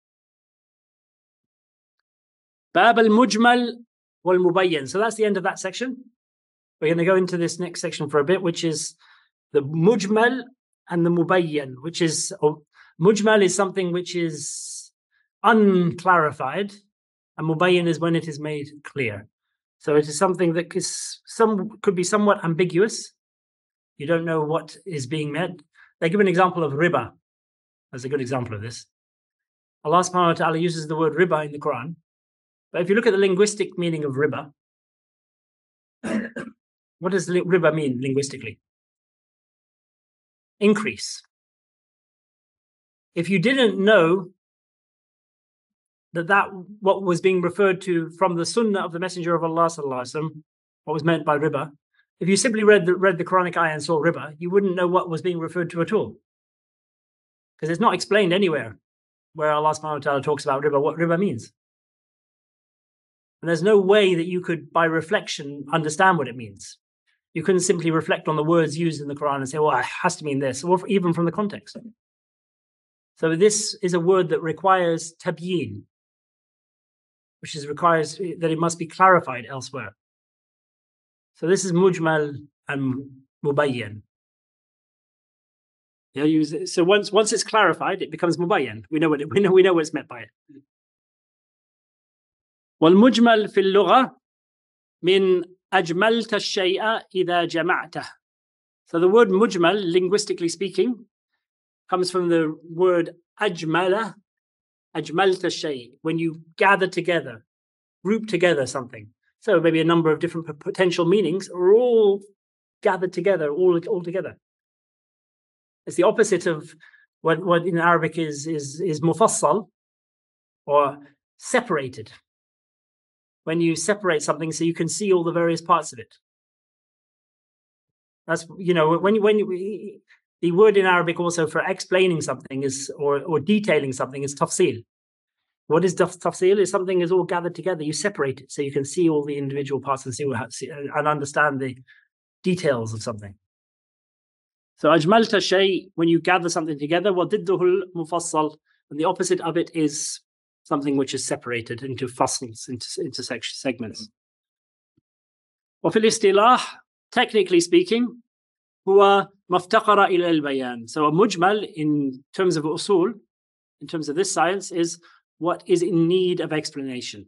Bab al-mujmal wal-mubayyan. So that's the end of that section. We're going to go into this next section for a bit, which is the mujmal and the mubayyan, which is, mujmal is something which is unclarified, and mubayyan is when it is made clear. So it is something that could be somewhat ambiguous. You don't know what is being meant. They give an example of riba as a good example of this. Allah subhanahu wa ta'ala uses the word riba in the Quran. But if you look at the linguistic meaning of riba, what does riba mean linguistically? Increase. If you didn't know that what was being referred to from the sunnah of the Messenger of Allah sallallahu alaihi wasallam, what was meant by riba, if you simply read the Quranic ayah and saw riba, you wouldn't know what was being referred to at all, because it's not explained anywhere where Allah subhanahu wa ta'ala talks about riba, what riba means. And there's no way that you could, by reflection, understand what it means. You couldn't simply reflect on the words used in the Quran and say, well, it has to mean this, or even from the context. So this is a word that requires tabyin, which requires that it must be clarified elsewhere. So this is mujmal and mubayyan. Yeah, so once it's clarified, it becomes mubayyan. We know what it's meant by it. والمجمل في اللغة من أجملت الشيء إذا جمعته. So the word mujmal, linguistically speaking, comes from the word ajmala, ajmalta shay, when you gather together, group together something. So maybe a number of different potential meanings are all gathered together, all together. It's the opposite of what in Arabic is mufassal, or separated. When you separate something so you can see all the various parts of it. That's, the word in Arabic also for explaining something is, or detailing something, is tafsil. What is tafsil? Is something is all gathered together. You separate it so you can see all the individual parts and understand the details of something. So ajmalta shay, when you gather something together, وضده المفصل, and the opposite of it is something which is separated into fasls, into segments. وفي الاصطلاح, technically speaking, هو ما افتقر إلى البيان. So a mujmal in terms of usul, in terms of this science, is what is in need of explanation,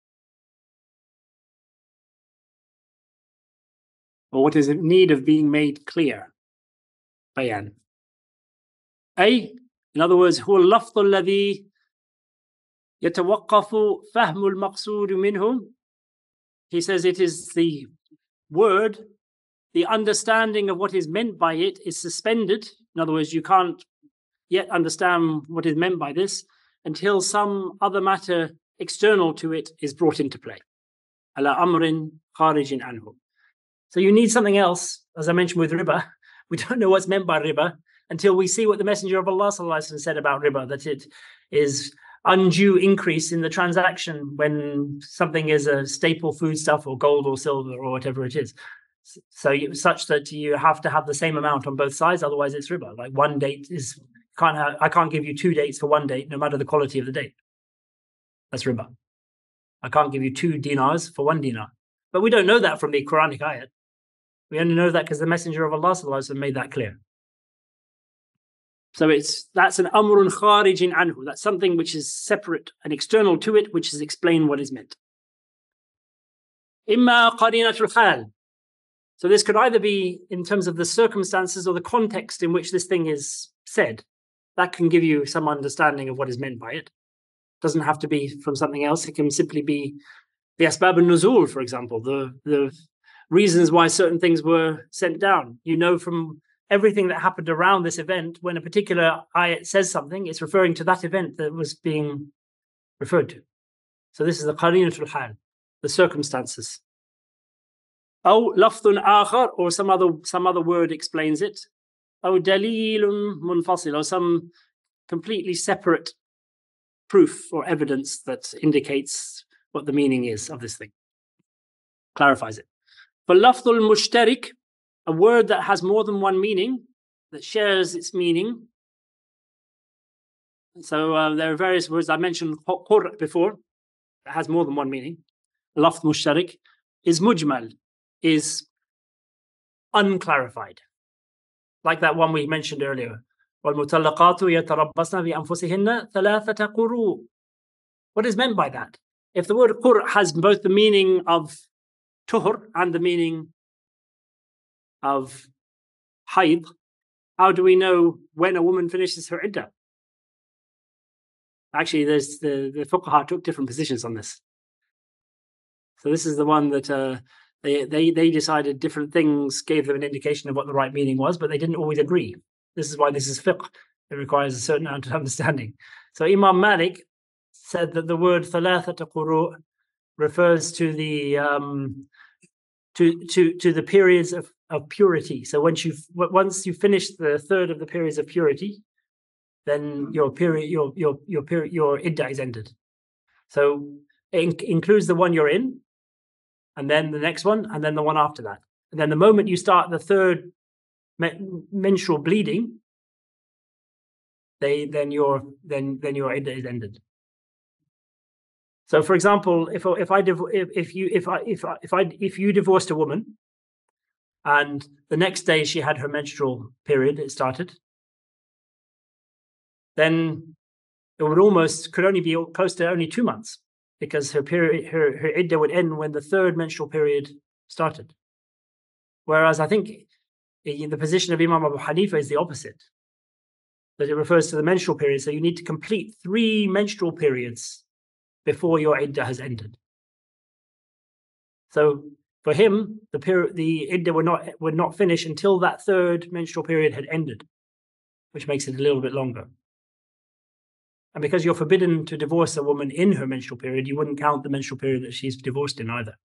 or what is in need of being made clear. Bayan. أي, in other words, هو اللفظ الذي يتوقف فهم المقصود منه. He says it is the word, the understanding of what is meant by it is suspended. In other words, you can't yet understand what is meant by this until some other matter external to it is brought into play. على أمر خارج عنه. So you need something else, as I mentioned with riba. We don't know what's meant by riba until we see what the Messenger of Allah said about riba, that it is undue increase in the transaction when something is a staple foodstuff or gold or silver or whatever it is. So such that you have to have the same amount on both sides, otherwise it's riba. Like one date is, I can't give you 2 dates for one date, no matter the quality of the date. That's riba. I can't give you 2 dinars for 1 dinar. But we don't know that from the Quranic ayat. We only know that because the Messenger of Allah made that clear. So that's an amrun kharijin anhu. That's something which is separate and external to it, which is explain what is meant. Imma qarinatul hal. So this could either be in terms of the circumstances or the context in which this thing is said. That can give you some understanding of what is meant by it. It doesn't have to be from something else. It can simply be the asbab al-nuzul, for example, the reasons why certain things were sent down. You know from everything that happened around this event, when a particular ayat says something, it's referring to that event that was being referred to. So this is the qarinatul hal, the circumstances. أو لفظ آخر, or some other word explains it. أو دليل منفصل, or some completely separate proof or evidence that indicates what the meaning is of this thing, clarifies it. فاللفظ المشترك, a word that has more than one meaning, that shares its meaning. So there are various words. I mentioned qur before, that has more than one meaning. Lafz mushtarik is mujmal, is unclarified. Like that one we mentioned earlier. وَالْمُطَلَّقَاتُ يَتَرَبَّصْنَ بِأَنفُسِهِنَّ ثَلَاثَةَ قُرُوءٍ. What is meant by that? If the word qur has both the meaning of tuhur and the meaning of hayd, how do we know when a woman finishes her iddah? Actually, there's the fuqaha took different positions on this. So this is the one that they decided different things, gave them an indication of what the right meaning was, but they didn't always agree. This is why this is fiqh. It requires a certain amount of understanding. So Imam Malik said that the word thalathata quru' refers to the to the periods of purity. So once you finish the third of the periods of purity, then your iddah is ended. So it includes the one you're in, and then the next one, and then the one after that. And then the moment you start the third menstrual bleeding, then your iddah is ended. So, for example, if you divorced a woman, and the next day she had her menstrual period, it started, then it could only be close to only 2 months, because her iddah would end when the third menstrual period started. Whereas I think the position of Imam Abu Hanifa is the opposite, that it refers to the menstrual period. So you need to complete 3 menstrual periods before your iddah has ended. So for him, the iddah would not finish until that third menstrual period had ended, which makes it a little bit longer. And because you're forbidden to divorce a woman in her menstrual period, you wouldn't count the menstrual period that she's divorced in either.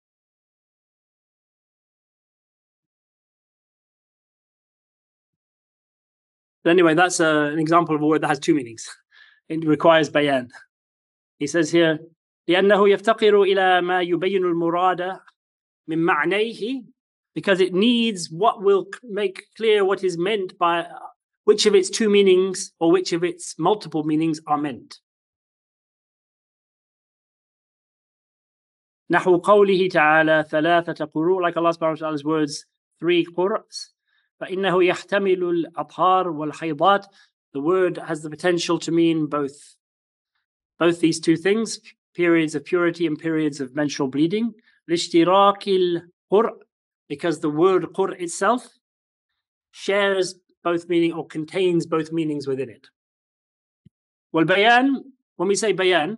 But anyway, that's an example of a word that has 2 meanings. It requires bayan. He says here, لأنه يفتقر إلى ما يبين المراد من معنيه because it needs what will make clear what is meant by which of its two meanings or which of its multiple meanings are meant. نحو قوله تعالى ثلاثة قروء, like Allah subhanahu wa ta'ala's words, 3 qur's. فإنه يحتمل الأطهار والحيضات. The word has the potential to mean both these two things, periods of purity and periods of menstrual bleeding. لاشتراك القرء, because the word qur' itself shares both meaning or contains both meanings within it. والبيان, when we say bayan,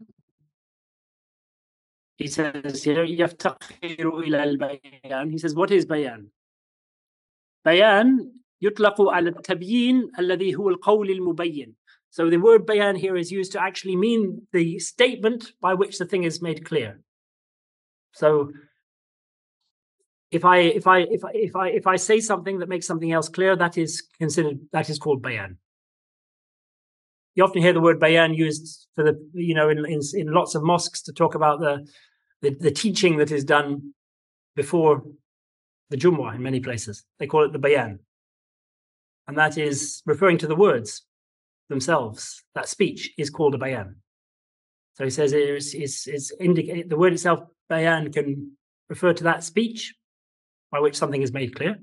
he says here, يفتقر إلى البيان. He says, what is bayan? Bayan يطلق على التبيين الذي هو القول المبين. So the word bayan here is used to actually mean the statement by which the thing is made clear. So if I say something that makes something else clear, that is called bayan. You often hear the word bayan used for the, in lots of mosques to talk about the teaching that is done before the Jumu'ah in many places. They call it the bayan. And that is referring to the words themselves. That speech is called a bayan. So he says it's indicate the word itself, bayan, can refer to that speech by which something is made clear.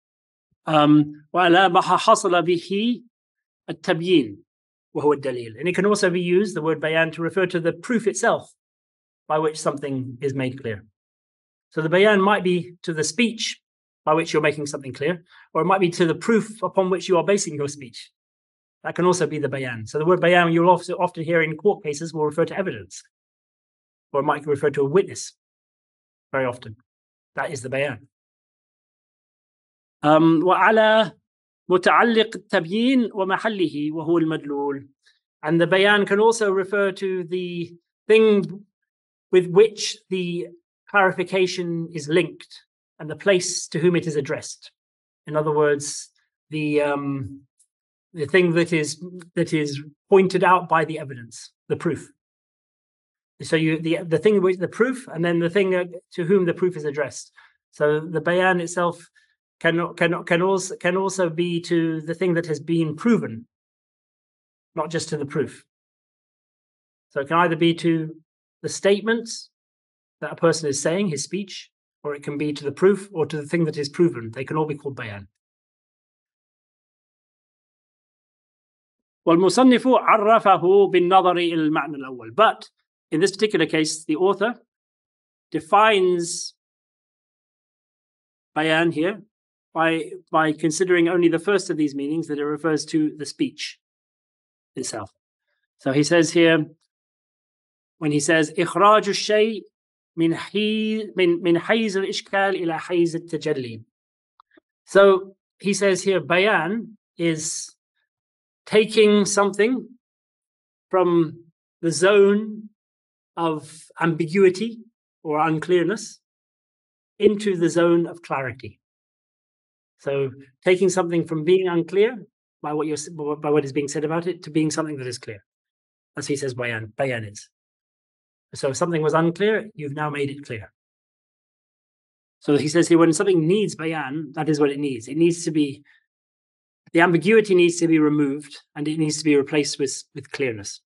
وعلى ما حصل به التبيين وهو الدليل. And it can also be used, the word bayan, to refer to the proof itself by which something is made clear. So the bayan might be to the speech by which you're making something clear, or it might be to the proof upon which you are basing your speech. That can also be the bayan. So the word bayan you'll also often hear in court cases will refer to evidence, or it might refer to a witness very often. That is the bayan. وعلى متعلق التبيين ومحله وهو المدلول. And the bayan can also refer to the thing with which the clarification is linked and the place to whom it is addressed. In other words, the thing that is pointed out by the evidence, the proof. So the thing with the proof, and then the thing to whom the proof is addressed. So the bayan itself can also be to the thing that has been proven, not just to the proof. So it can either be to the statements that a person is saying, his speech, or it can be to the proof or to the thing that is proven. They can all be called bayan. والمصنف عرفه بالنظر إلى المعنى الأول. But in this particular case, the author defines bayan here by considering only the first of these meanings, that it refers to the speech itself. So he says here, when he says إخراج الشيء من حيز الإشكال إلى حيز التجلي. So he says here, bayan is taking something from the zone of ambiguity or unclearness into the zone of clarity. So taking something from being unclear by what is being said about it to being something that is clear. As he says, bayan is. So if something was unclear, you've now made it clear. So he says here, when something needs bayan, that is what it needs. It needs to be, the ambiguity needs to be removed, and it needs to be replaced with clearness.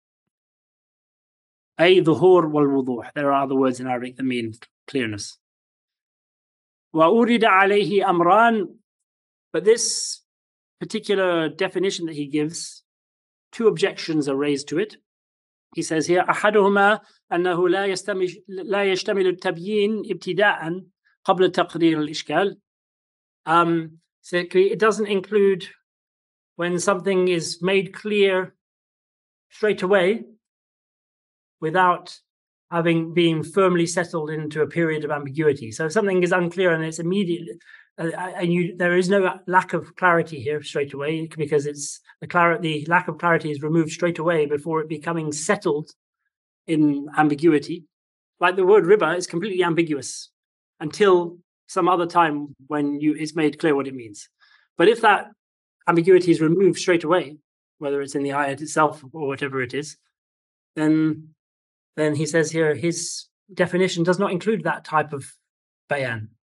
أي ظهور والوضوح. There are other words in Arabic that mean clearness. وأورد عليه أمران. But this particular definition that he gives, 2 objections are raised to it. He says here, أحدهما أنه لا يشتمل التبيين ابتداء قبل تقرير الإشكال. So it doesn't include when something is made clear straight away without having been firmly settled into a period of ambiguity. So if something is unclear and it's immediate, there is no lack of clarity here straight away, because the lack of clarity is removed straight away before it becoming settled in ambiguity. Like the word riba is completely ambiguous until some other time when it's made clear what it means. But if that ambiguity is removed straight away, whether it's in the ayat itself or whatever it is, then he says here his definition does not include that type of bayan.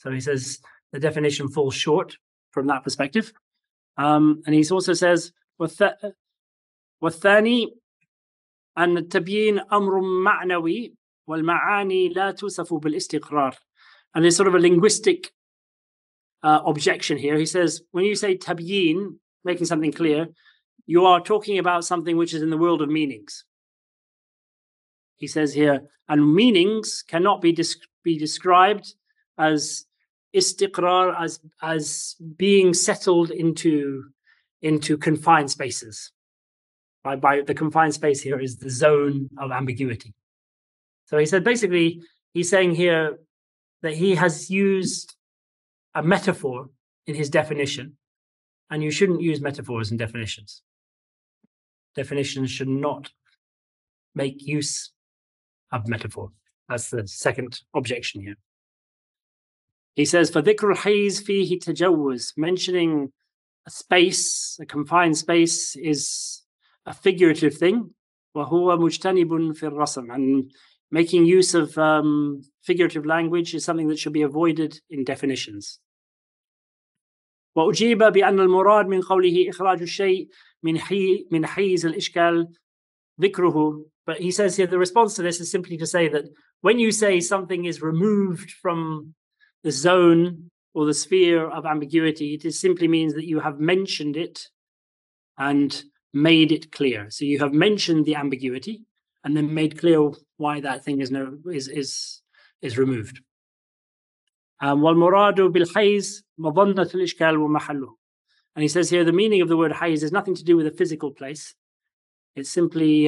So he says the definition falls short from that perspective. And he also says, والثاني أن التبيين أمر معنوي والمعاني لا توصف بالاستقرار. And there's sort of a linguistic objection here. He says, when you say tabyin, making something clear, you are talking about something which is in the world of meanings. He says here, and meanings cannot be described as istiqrar, as being settled into confined spaces. By the confined space here is the zone of ambiguity. So he said, basically, he's saying here that he has used a metaphor in his definition, and you shouldn't use metaphors in definitions. Definitions should not make use of metaphor. That's the second objection here. He says, فَذِكْرُ الْحَيْزِ فِيهِ تَجَوُّزْ. Mentioning a space, a confined space, is a figurative thing. وَهُوَ مُجْتَنِبٌ فِي الرَّسْمِ. And making use of figurative language is something that should be avoided in definitions. وأجيب بأن المراد من قوله إخراج الشيء من حيز الإشكال ذكره. But he says here the response to this is simply to say that when you say something is removed from the zone or the sphere of ambiguity, it simply means that you have mentioned it and made it clear. So you have mentioned the ambiguity and then made clear why that thing is removed. وَالْمُرَادُ بِالْحَيْزِ مَظَنَّةُ الْإِشْكَالِ وَمَحَلُّهُ. And he says here the meaning of the word hayz has nothing to do with a physical place. It's simply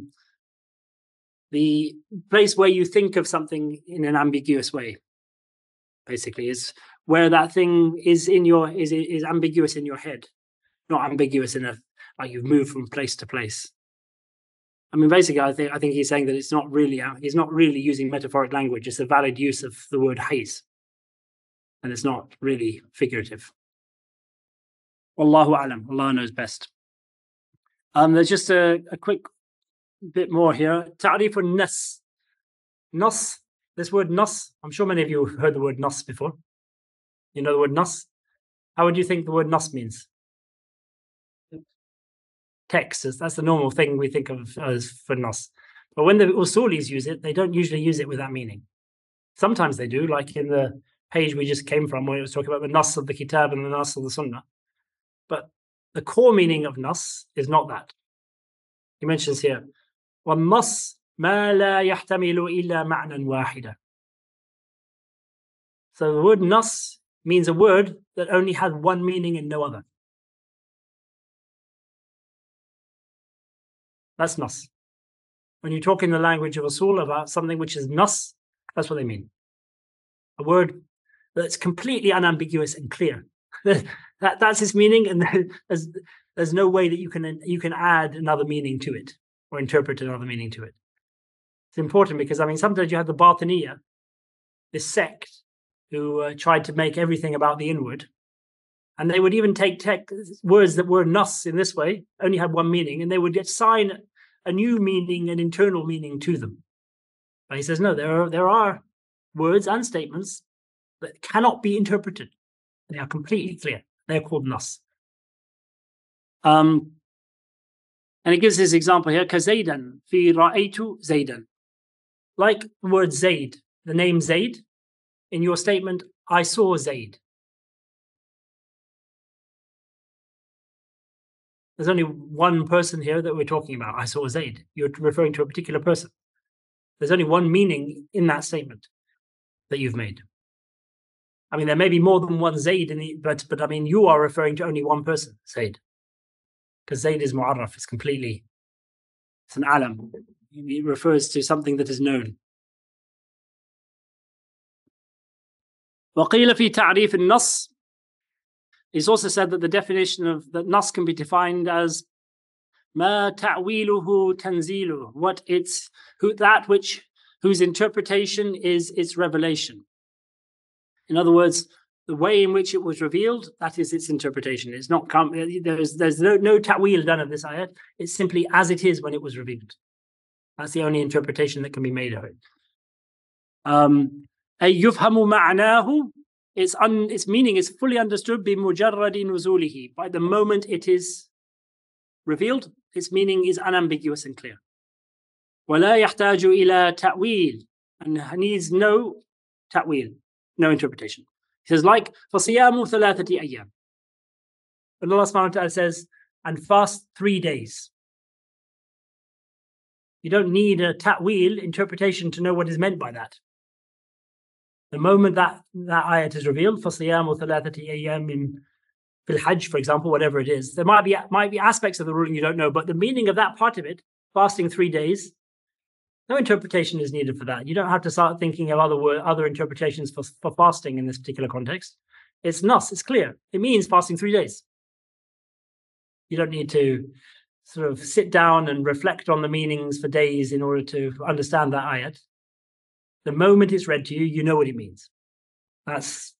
the place where you think of something in an ambiguous way. Basically, is where that thing is is ambiguous in your head, not ambiguous in like you've moved from place to place. I mean, basically, I think he's saying that he's not really using metaphoric language. It's a valid use of the word hayz, and it's not really figurative. Wallahu alam. Allah knows best. There's just a quick bit more here. Ta'rif al-nas. Nas. This word nas. I'm sure many of you have heard the word nas before. You know the word nas? How would you think the word nas means? Text. That's the normal thing we think of as for nas. But when the usulis use it, they don't usually use it with that meaning. Sometimes they do, like in the page we just came from, where it was talking about the nas of the kitab and the nas of the sunnah. But the core meaning of nas is not that. He mentions here, وَالنَّص مَا لَا يَحْتَمِلُ إِلَّا مَعْنًا وَاحِدًا. So the word nas means a word that only has one meaning and no other. That's nas. When you talk in the language of Usul about something which is nas, that's what they mean. A word that's completely unambiguous and clear. That's its meaning, and there's no way that you can add another meaning to it or interpret another meaning to it. It's important because, I mean, sometimes you have the Batiniya, this sect who tried to make everything about the inward, and they would even take words that were nas in this way, only had one meaning, and they would assign a new meaning, an internal meaning to them. But he says, no, there are words and statements that cannot be interpreted. They are completely clear. They're called nas. And he gives his example here, كَزَيْدًا فِي رَأَيْتُ زَيْدًا. Like the word Zayd, the name Zayd, in your statement, I saw Zayd. There's only one person here that we're talking about. I saw Zayd. You're referring to a particular person. There's only one meaning in that statement that you've made. I mean, there may be more than one Zayd in it, but I mean, you are referring to only one person, Zayd. Because Zayd is mu'arraf, it's an alam. It refers to something that is known. وَقِيلَ فِي تَعْرِيفِ النَّص. It's also said that the definition of that nas can be defined as مَا تَعْوِيلُهُ تَنْزِيلُهُ. Whose interpretation is its revelation. In other words, the way in which it was revealed, that is its interpretation. It's not there's no ta'wil done of this ayat. It's simply as it is when it was revealed. That's the only interpretation that can be made of it. أي يفهم معناه its meaning is fully understood بمجرد نزوله. By the moment it is revealed, its meaning is unambiguous and clear. ولا يحتاج إلى تأويل, and needs no ta'wil, no interpretation. He says, like فصيام ثلاثة أيام. But Allah subhanahu wa ta'ala says, and fast 3 days. You don't need a ta'wil, interpretation, to know what is meant by that. The moment that ayat is revealed, فَصِيَامُ ثَلَاثَةِ أَيَّامٍ فِي الْحَجِّ, for example, whatever it is, there might be aspects of the ruling you don't know, but the meaning of that part of it, fasting 3 days, no interpretation is needed for that. You don't have to start thinking of other interpretations for fasting in this particular context. It's nas, it's clear. It means fasting 3 days. You don't need to sort of sit down and reflect on the meanings for days in order to understand that ayat. The moment it's read to you, you know what it means. That's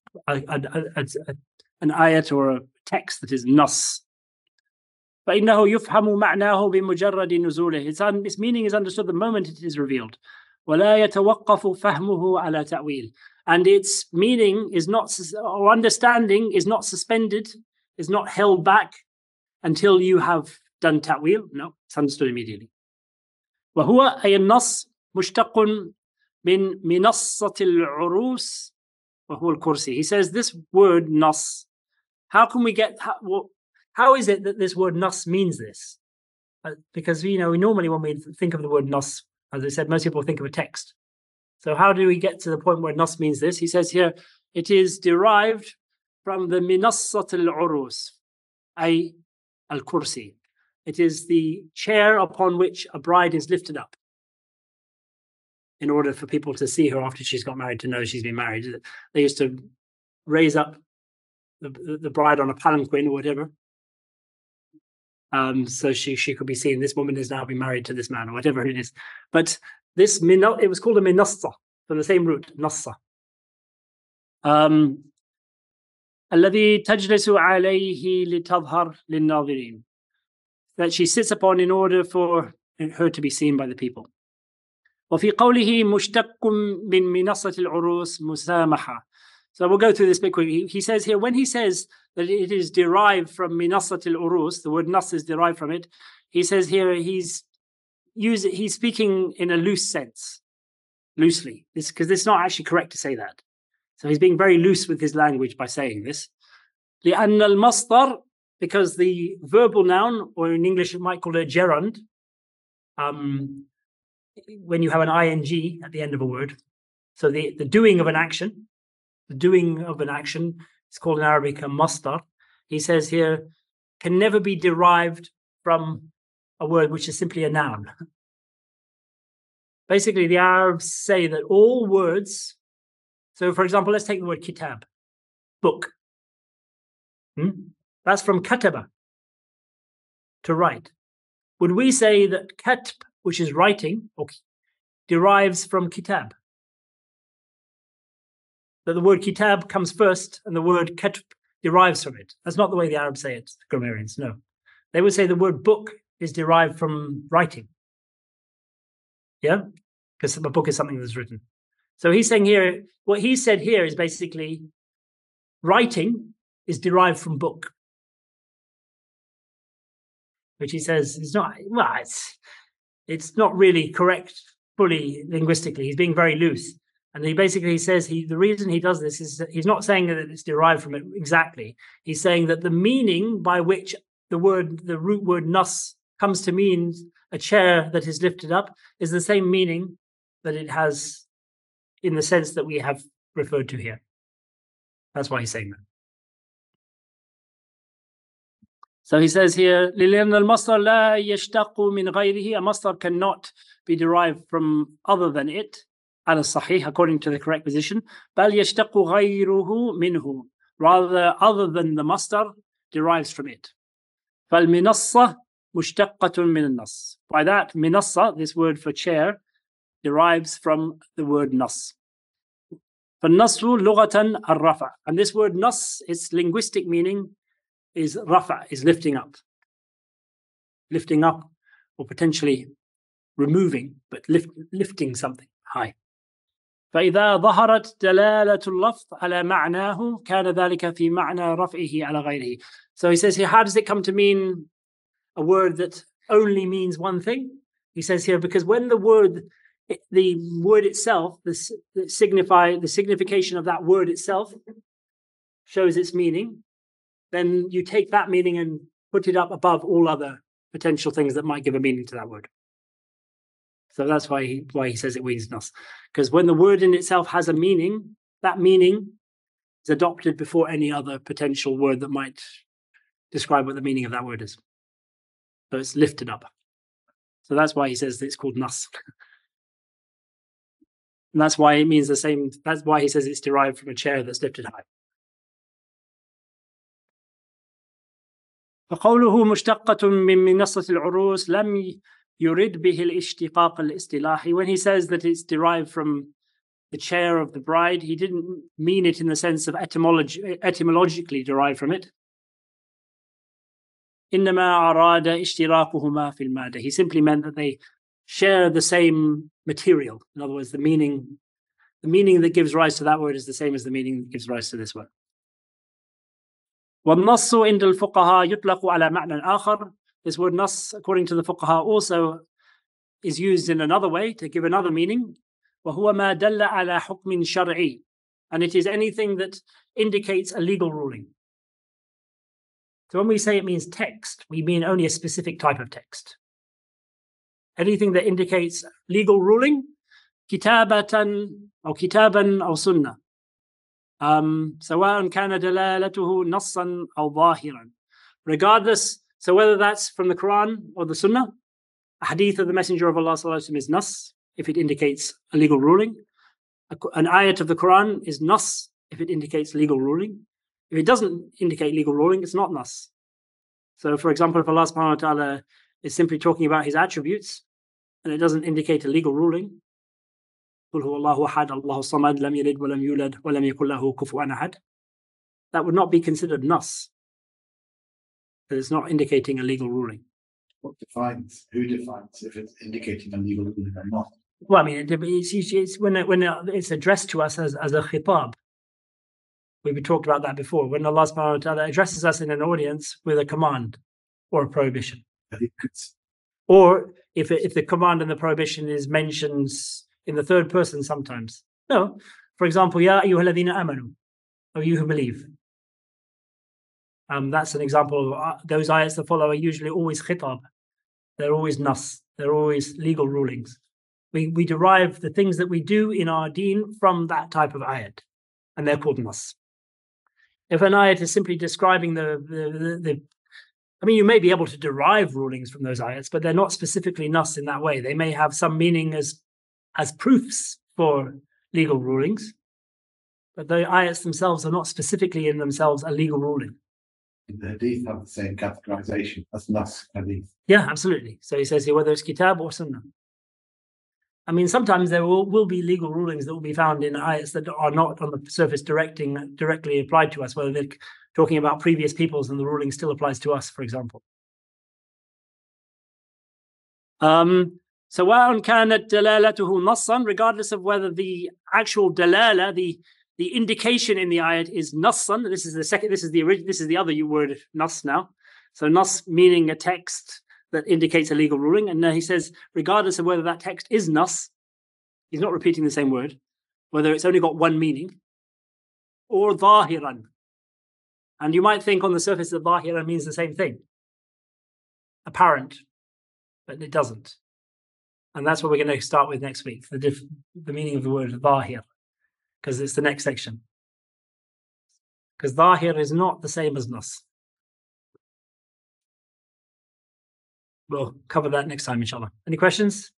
an ayat or a text that is nas. فإنه يفهم معناه بمجرد نزوله. Its meaning is understood the moment it is revealed. ولا يتوقف فهمه على تأويل. And its meaning is not, or understanding is not suspended, is not held back until you have done ta'wil. No, it's understood immediately. وهو أي النص مشتق من منصة العروس وهو الكرسي. He says this word nas, how can we get, how is it that this word nas means this? Because, we normally when we think of the word nas, as I said, most people think of a text. So how do we get to the point where nas means this? He says here, it is derived from the minassat al-urus, ay al-kursi. It is the chair upon which a bride is lifted up in order for people to see her after she's got married, to know she's been married. They used to raise up the bride on a palanquin or whatever. So she could be seen. This woman has now been married to this man, or whatever it is. But this it was called a minassa, from the same root, nassa. الذي تجلس عليه لتظهر للناظرين. That she sits upon in order for her to be seen by the people. وفي قوله مشتق من منصة العروس مسامحة. So we'll go through this bit quickly. He says here, when he says that it is derived from minasat al-urus, the word nas is derived from it. He says here he's speaking in a loose sense, loosely, because it's not actually correct to say that. So he's being very loose with his language by saying this. لأن المصدر, because the verbal noun, or in English it might call it a gerund, when you have an ing at the end of a word. So the doing of an action, it's called in Arabic a masdar. He says here, can never be derived from a word which is simply a noun. Basically, the Arabs say that all words, so for example, let's take the word kitab, book. That's from kataba, to write. Would we say that katb, which is writing, derives from kitab? That the word kitab comes first and the word katb derives from it? That's not the way the Arabs say it, the grammarians, no. They would say the word book is derived from writing. Yeah? Because a book is something that's written. So he's saying here, what he said here is basically writing is derived from book. Which he says is not, well, it's not really correct fully linguistically. He's being very loose. And he basically says the reason he does this is that he's not saying that it's derived from it exactly. He's saying that the meaning by which the root word nas comes to mean a chair that is lifted up is the same meaning that it has in the sense that we have referred to here. That's why he's saying that. So he says here, لأن المصدر لا يشتق من غيره. A masdar cannot be derived from other than it, على الصحيح, according to the correct position. بل يشتق غيره منه. Rather, other than the masdar derives from it. فالمنصة مشتقة من النص. By that, minassa, this word for chair, derives from the word nas. فالنص لغة الرفع. And this word nas, its linguistic meaning is rafa, is lifting up. Lifting up, or potentially removing, but lifting something high. فإذا ظهرت دلالة اللفظ على معناه كان ذلك في معنى رفعه على غيره. So he says here, how does it come to mean a word that only means one thing? He says here, because when the word itself, the signification of that word itself shows its meaning, then you take that meaning and put it up above all other potential things that might give a meaning to that word. So that's why he says it means nas. Because when the word in itself has a meaning, that meaning is adopted before any other potential word that might describe what the meaning of that word is. So it's lifted up. So that's why he says that it's called nas. And that's why it means the same. That's why he says it's derived from a chair that's lifted high. فقوله مشتقة من منصة العروس لم يرد به الاشتقاق الاصطلاحي. When he says that it's derived from the chair of the bride, he didn't mean it in the sense of etymologically derived from it. إنما أراد اشتراكهما في المادة. He simply meant that they share the same material. In other words, the meaning that gives rise to that word is the same as the meaning that gives rise to this word. والنص عند الفقهاء يطلق على معنى آخر. This word nas, according to the fuqaha, also is used in another way to give another meaning. وهو ما دل على حكم شرعي. And it is anything that indicates a legal ruling. So when we say it means text, we mean only a specific type of text. Anything that indicates legal ruling, كتابة أو كتابا أو سنة. سواء كان دلالته نصا أو ظاهرا. Regardless, so whether that's from the Quran or the Sunnah, a hadith of the Messenger of Allah is nas, if it indicates a legal ruling. An ayat of the Quran is nas, if it indicates legal ruling. If it doesn't indicate legal ruling, it's not nas. So, for example, if Allah subhanahu wa ta'ala is simply talking about his attributes, and it doesn't indicate a legal ruling, قل هو الله أحد الله الصمد لم يلد ولم يولد ولم يكن له كفوا أحد, that would not be considered nas, because it's not indicating a legal ruling. Who defines if it's indicating a legal ruling or not? Well, I mean, it's when it's addressed to us as a khitab. We've talked about that before. When Allah subhanahu wa ta'ala addresses us in an audience with a command or a prohibition. Or if the command and the prohibition is mentioned in the third person sometimes. No. For example, Ya ayyuhalladhina amanu, O you who believe. That's an example of those ayats that follow are usually always khitab. They're always nas. They're always legal rulings. We derive the things that we do in our deen from that type of ayat. And they're called nas. If an ayat is simply describing I mean, you may be able to derive rulings from those ayats, but they're not specifically nas in that way. They may have some meaning as proofs for legal rulings, but the ayats themselves are not specifically in themselves a legal ruling. The hadith have the same categorization as nas hadith. Yeah, absolutely. So he says here, whether it's kitab or sunnah. I mean, sometimes there will be legal rulings that will be found in ayats that are not on the surface directly applied to us, whether they're talking about previous peoples and the ruling still applies to us, for example. سواء كانت دلالته نصا, regardless of whether the actual dalala, the indication in the ayat is nassan. This is the other word nas now. So nas meaning a text that indicates a legal ruling. And he says, regardless of whether that text is nas, he's not repeating the same word, whether it's only got one meaning, or dhahiran. And you might think on the surface that dhahiran means the same thing, apparent, but it doesn't. And that's what we're going to start with next week, the meaning of the word dhahir, because it's the next section. Because dhahir is not the same as nas. We'll cover that next time, inshallah. Any questions?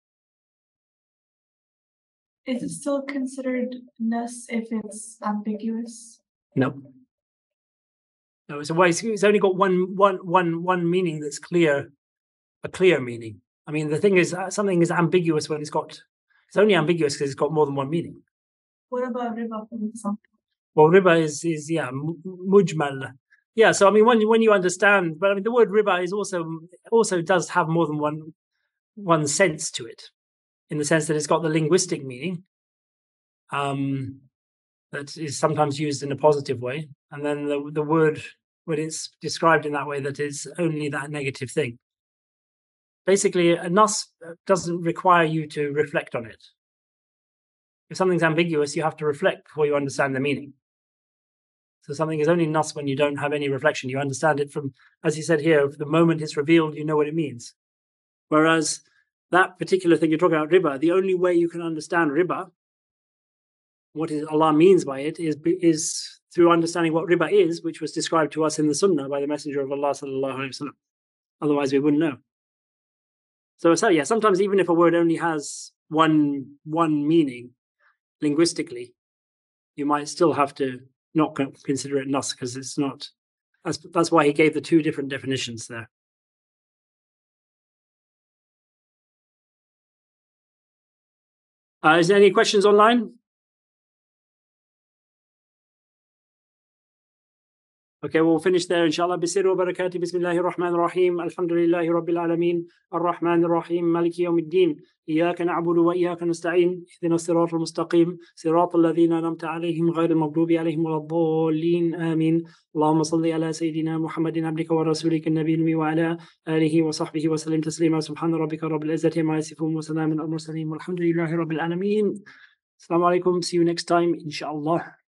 Is it still considered nas if it's ambiguous? No. No, it's only got one meaning that's clear, a clear meaning. I mean, the thing is, something is ambiguous when it's only ambiguous because it's got more than one meaning. What about riba, for example? Well, riba is mujmal. Yeah, so I mean, when you understand, but I mean, the word riba is also does have more than one sense to it, in the sense that it's got the linguistic meaning, that is sometimes used in a positive way, and then the word when it's described in that way that is only that negative thing. Basically, a nas doesn't require you to reflect on it. If something's ambiguous, you have to reflect before you understand the meaning. So something is only nas when you don't have any reflection. You understand it from, as he said here, the moment it's revealed, you know what it means. Whereas that particular thing you're talking about, riba, the only way you can understand riba, what Allah means by it, is through understanding what riba is, which was described to us in the Sunnah by the Messenger of Allah sallallahu alaihi wasallam. Otherwise, we wouldn't know. So yeah, sometimes even if a word only has one meaning linguistically, you might still have to not consider it nas, because it's not. That's why he gave the two different definitions there. Is there any questions online? Okay, we'll finish there, inshallah. Bisir wa barakatuh. Bismillahir Rahmanir Rahim. Alhamdulillahi Rabbil Alameen. Ar-Rahmanir Rahim. Maliki Yawmiddin. Iyyaka na'budu wa iyyaka nasta'in. Ihdina as-siratal mustaqim. Siratal ladhina an'amta alayhim ghayril maghdubi alayhim waladdallin. Amin. Allahumma salli ala Sayyidina Muhammadin abdika wa rasulika an-nabiyyi wa ala alihi wa sahbihi wa sallim taslima. Subhana rabbika rabbil izzati amma yasifun wa salamun al-mursalin. Walhamdulillahi Rabbil Alameen. Assalamu alaikum. See you next time, inshallah.